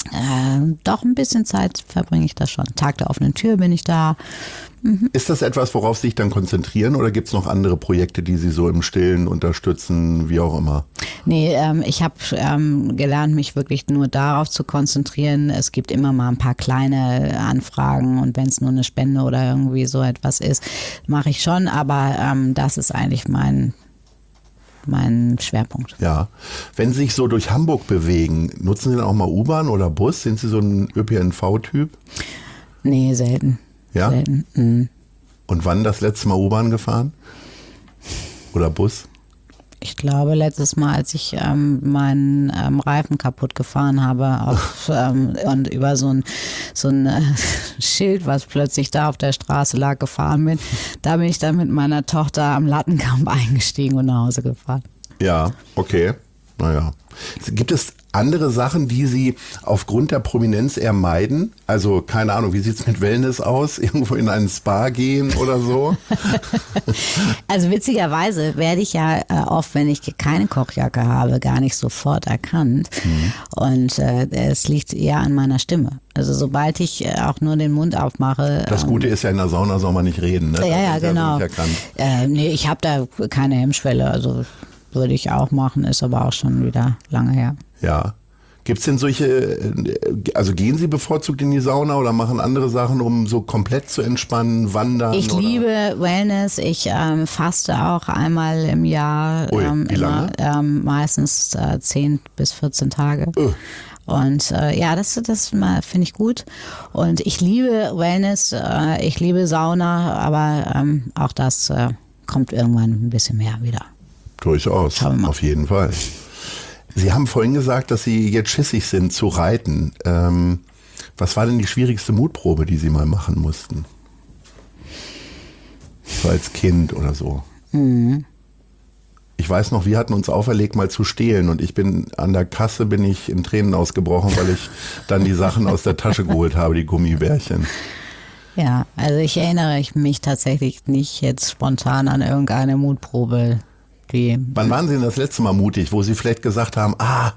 Äh, doch ein bisschen Zeit verbringe ich da schon. Tag der offenen Tür bin ich da. Mhm. Ist das etwas, worauf Sie sich dann konzentrieren oder gibt es noch andere Projekte, die Sie so im Stillen unterstützen, wie auch immer? Nee, ähm, ich habe ähm, gelernt, mich wirklich nur darauf zu konzentrieren. Es gibt immer mal ein paar kleine Anfragen und wenn es nur eine Spende oder irgendwie so etwas ist, mache ich schon, aber ähm, das ist eigentlich mein mein Schwerpunkt. Ja. Wenn Sie sich so durch Hamburg bewegen, nutzen Sie dann auch mal U-Bahn oder Bus? Sind Sie so ein Ö P N V-Typ? Nee, selten. Ja? Selten. Mhm. Und wann das letzte Mal U-Bahn gefahren? Oder Bus? Ich glaube, letztes Mal, als ich ähm, meinen ähm, Reifen kaputt gefahren habe auf, ähm, und über so ein, so ein äh, Schild, was plötzlich da auf der Straße lag, gefahren bin, da bin ich dann mit meiner Tochter am Lattenkamp eingestiegen und nach Hause gefahren. Ja, okay. Naja. Gibt es andere Sachen, die Sie aufgrund der Prominenz eher meiden? Also, keine Ahnung, wie sieht es mit Wellness aus? Irgendwo in einen Spa gehen oder so? Also witzigerweise werde ich ja äh, oft, wenn ich keine Kochjacke habe, gar nicht sofort erkannt. Mhm. Und äh, es liegt eher an meiner Stimme. Also sobald ich äh, auch nur den Mund aufmache. Das ähm, Gute ist ja, in der Sauna soll man nicht reden, ne? Ja, ja, genau. Also äh, nee, ich habe da keine Hemmschwelle. Also würde ich auch machen, ist aber auch schon wieder lange her. Ja. Gibt es denn solche, also gehen Sie bevorzugt in die Sauna oder machen andere Sachen, um so komplett zu entspannen, wandern? Ich oder? liebe Wellness. Ich ähm, faste auch einmal im Jahr. Ui, ähm, wie lange? Immer, ähm, meistens äh, zehn bis vierzehn Tage. Uh. Und äh, ja, das, das finde ich gut. Und ich liebe Wellness, äh, ich liebe Sauna, aber ähm, auch das äh, kommt irgendwann ein bisschen mehr wieder. Durchaus, auf jeden Fall. Sie haben vorhin gesagt, dass Sie jetzt schissig sind zu reiten. Ähm, was war denn die schwierigste Mutprobe, die Sie mal machen mussten? So als Kind oder so. Mhm. Ich weiß noch, wir hatten uns auferlegt, mal zu stehlen und ich bin an der Kasse bin ich in Tränen ausgebrochen, weil ich dann die Sachen aus der Tasche geholt habe, die Gummibärchen. Ja, also ich erinnere mich tatsächlich nicht jetzt spontan an irgendeine Mutprobe. Die Wann waren Sie denn das letzte Mal mutig, wo Sie vielleicht gesagt haben, ah,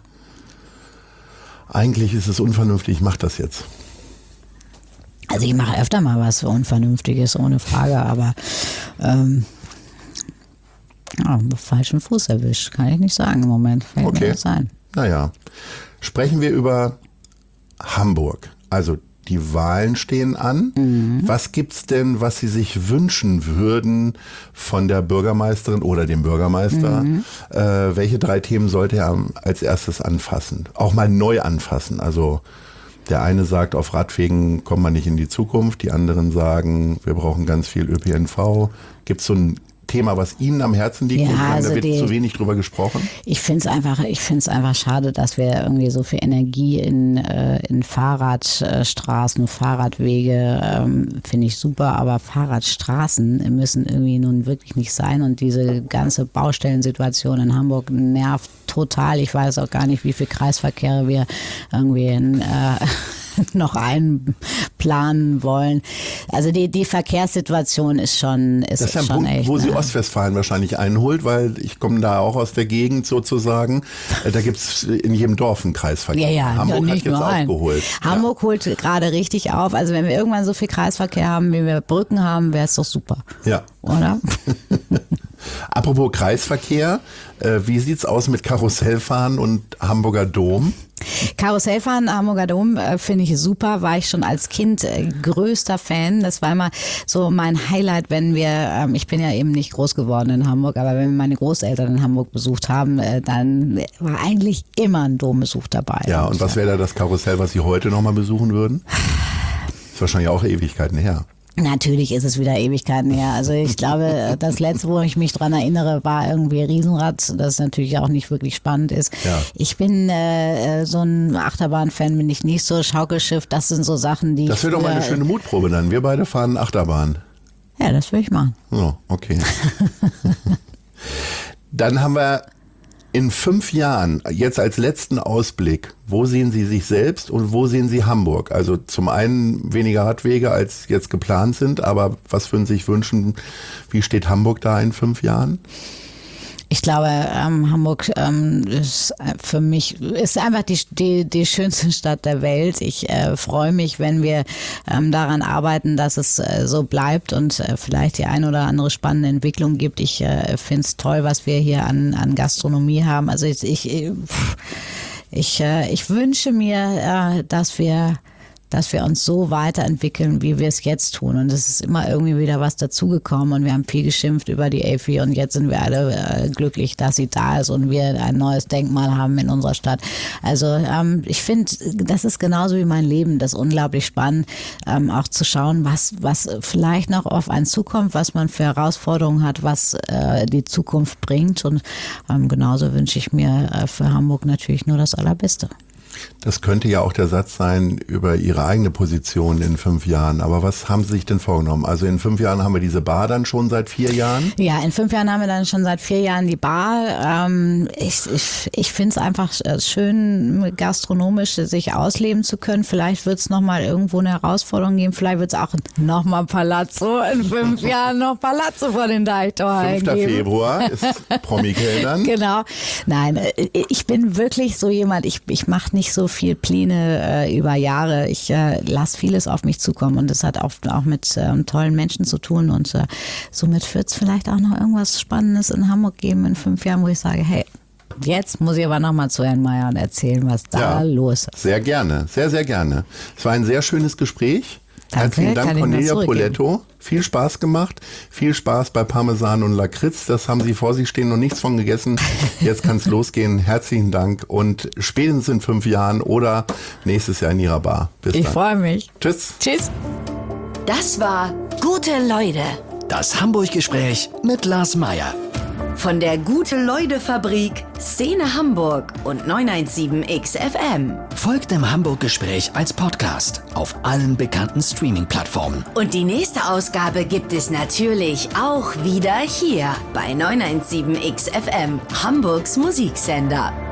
eigentlich ist es unvernünftig, ich mache das jetzt? Also ich mache öfter mal was Unvernünftiges, ohne Frage, aber ähm, ja, falschen Fuß erwischt, kann ich nicht sagen im Moment. Fällt okay. mir das ein. Naja, sprechen wir über Hamburg. Also die Wahlen stehen an. Mhm. Was gibt's denn, was Sie sich wünschen würden von der Bürgermeisterin oder dem Bürgermeister? Mhm. Äh, welche drei Themen sollte er als erstes anfassen? Auch mal neu anfassen. Also der eine sagt, auf Radwegen kommt man nicht in die Zukunft. Die anderen sagen, wir brauchen ganz viel Ö P N V. Gibt's so ein Thema, was Ihnen am Herzen liegt, ja, und sagen, also da wird die, zu wenig drüber gesprochen? Ich finde es einfach, ich finde es einfach schade, dass wir irgendwie so viel Energie in, äh, in Fahrradstraßen, Fahrradwege, ähm, finde ich super, aber Fahrradstraßen müssen irgendwie nun wirklich nicht sein und diese ganze Baustellensituation in Hamburg nervt total. Ich weiß auch gar nicht, wie viel Kreisverkehre wir irgendwie in, äh, noch einplanen wollen. Also die, die Verkehrssituation ist schon ist Das ist ja ein schon Punkt, echt, wo ne? Sie Ostwestfalen wahrscheinlich einholt, weil ich komme da auch aus der Gegend sozusagen. Da gibt es in jedem Dorf einen Kreisverkehr. Ja, ja, Hamburg nicht hat jetzt nur einen. aufgeholt. Hamburg ja. holt gerade richtig auf. Also wenn wir irgendwann so viel Kreisverkehr haben, wie wir Brücken haben, wäre es doch super. Ja. Oder? Apropos Kreisverkehr, äh, wie sieht's aus mit Karussellfahren und Hamburger Dom? Karussellfahren, Hamburger Dom äh, finde ich super, war ich schon als Kind äh, größter Fan. Das war immer so mein Highlight, wenn wir, ähm, ich bin ja eben nicht groß geworden in Hamburg, aber wenn wir meine Großeltern in Hamburg besucht haben, äh, dann war eigentlich immer ein Dombesuch dabei. Ja, und was wäre da das Karussell, was Sie heute nochmal besuchen würden? Ist wahrscheinlich auch Ewigkeiten her. Natürlich ist es wieder Ewigkeiten her. Also ich glaube, das letzte, wo ich mich dran erinnere, war irgendwie Riesenrad, das natürlich auch nicht wirklich spannend ist. Ja. Ich bin äh, so ein Achterbahn-Fan, bin ich nicht so. Schaukelschiff, das sind so Sachen, die Das ich wäre doch mal eine früher- schöne Mutprobe dann. Wir beide fahren Achterbahn. Ja, das will ich machen. So, okay. Dann haben wir in fünf Jahren, jetzt als letzten Ausblick, wo sehen Sie sich selbst und wo sehen Sie Hamburg? Also zum einen weniger Radwege, als jetzt geplant sind, aber was würden Sie sich wünschen, wie steht Hamburg da in fünf Jahren? Ich glaube, ähm, Hamburg ähm, ist für mich ist einfach die, die, die schönste Stadt der Welt. Ich äh, freue mich, wenn wir ähm, daran arbeiten, dass es äh, so bleibt und äh, vielleicht die ein oder andere spannende Entwicklung gibt. Ich äh, finde es toll, was wir hier an, an Gastronomie haben. Also ich, ich, ich, äh, ich wünsche mir, äh, dass wir dass wir uns so weiterentwickeln, wie wir es jetzt tun. Und es ist immer irgendwie wieder was dazugekommen und wir haben viel geschimpft über die Elfi und jetzt sind wir alle äh, glücklich, dass sie da ist und wir ein neues Denkmal haben in unserer Stadt. Also ähm, ich finde, das ist genauso wie mein Leben, das ist unglaublich spannend, ähm, auch zu schauen, was, was vielleicht noch auf einen zukommt, was man für Herausforderungen hat, was äh, die Zukunft bringt. Und ähm, genauso wünsche ich mir äh, für Hamburg natürlich nur das Allerbeste. Das könnte ja auch der Satz sein über Ihre eigene Position in fünf Jahren. Aber was haben Sie sich denn vorgenommen? Also in fünf Jahren haben wir diese Bar dann schon seit vier Jahren? Ja, in fünf Jahren haben wir dann schon seit vier Jahren die Bar. Ähm, ich ich, ich finde es einfach schön, gastronomisch sich ausleben zu können. Vielleicht wird es nochmal irgendwo eine Herausforderung geben. Vielleicht wird es auch nochmal Palazzo in fünf Jahren noch Palazzo vor den Deichtorhallen fünfter geben. Februar ist Promi-Kellnern. Genau. Nein, ich bin wirklich so jemand, ich, ich mache nicht so viel Pläne äh, über Jahre. Ich äh, lasse vieles auf mich zukommen und das hat auch, auch mit ähm, tollen Menschen zu tun und äh, somit wird es vielleicht auch noch irgendwas Spannendes in Hamburg geben in fünf Jahren, wo ich sage, hey, jetzt muss ich aber nochmal zu Herrn Meyer und erzählen, was da Ja, los ist. Sehr gerne, sehr, sehr gerne. Es war ein sehr schönes Gespräch. Danke, Herzlichen kann Dank, ich nur Cornelia zurückgeben. Poletto. Viel Spaß gemacht. Viel Spaß bei Parmesan und Lakritz. Das haben Sie vor sich stehen, noch nichts von gegessen. Jetzt kann es losgehen. Herzlichen Dank und spätestens in fünf Jahren oder nächstes Jahr in Ihrer Bar. Bis Ich dann. freue mich. Tschüss. Tschüss. Das war Gute Leute Das Hamburg-Gespräch mit Lars Meyer. von der Gute-Leute-Fabrik, Szene Hamburg und neunhundertsieben X F M. Folgt dem Hamburg-Gespräch als Podcast auf allen bekannten Streaming-Plattformen. Und die nächste Ausgabe gibt es natürlich auch wieder hier bei neunhundertsieben X F M, Hamburgs Musiksender.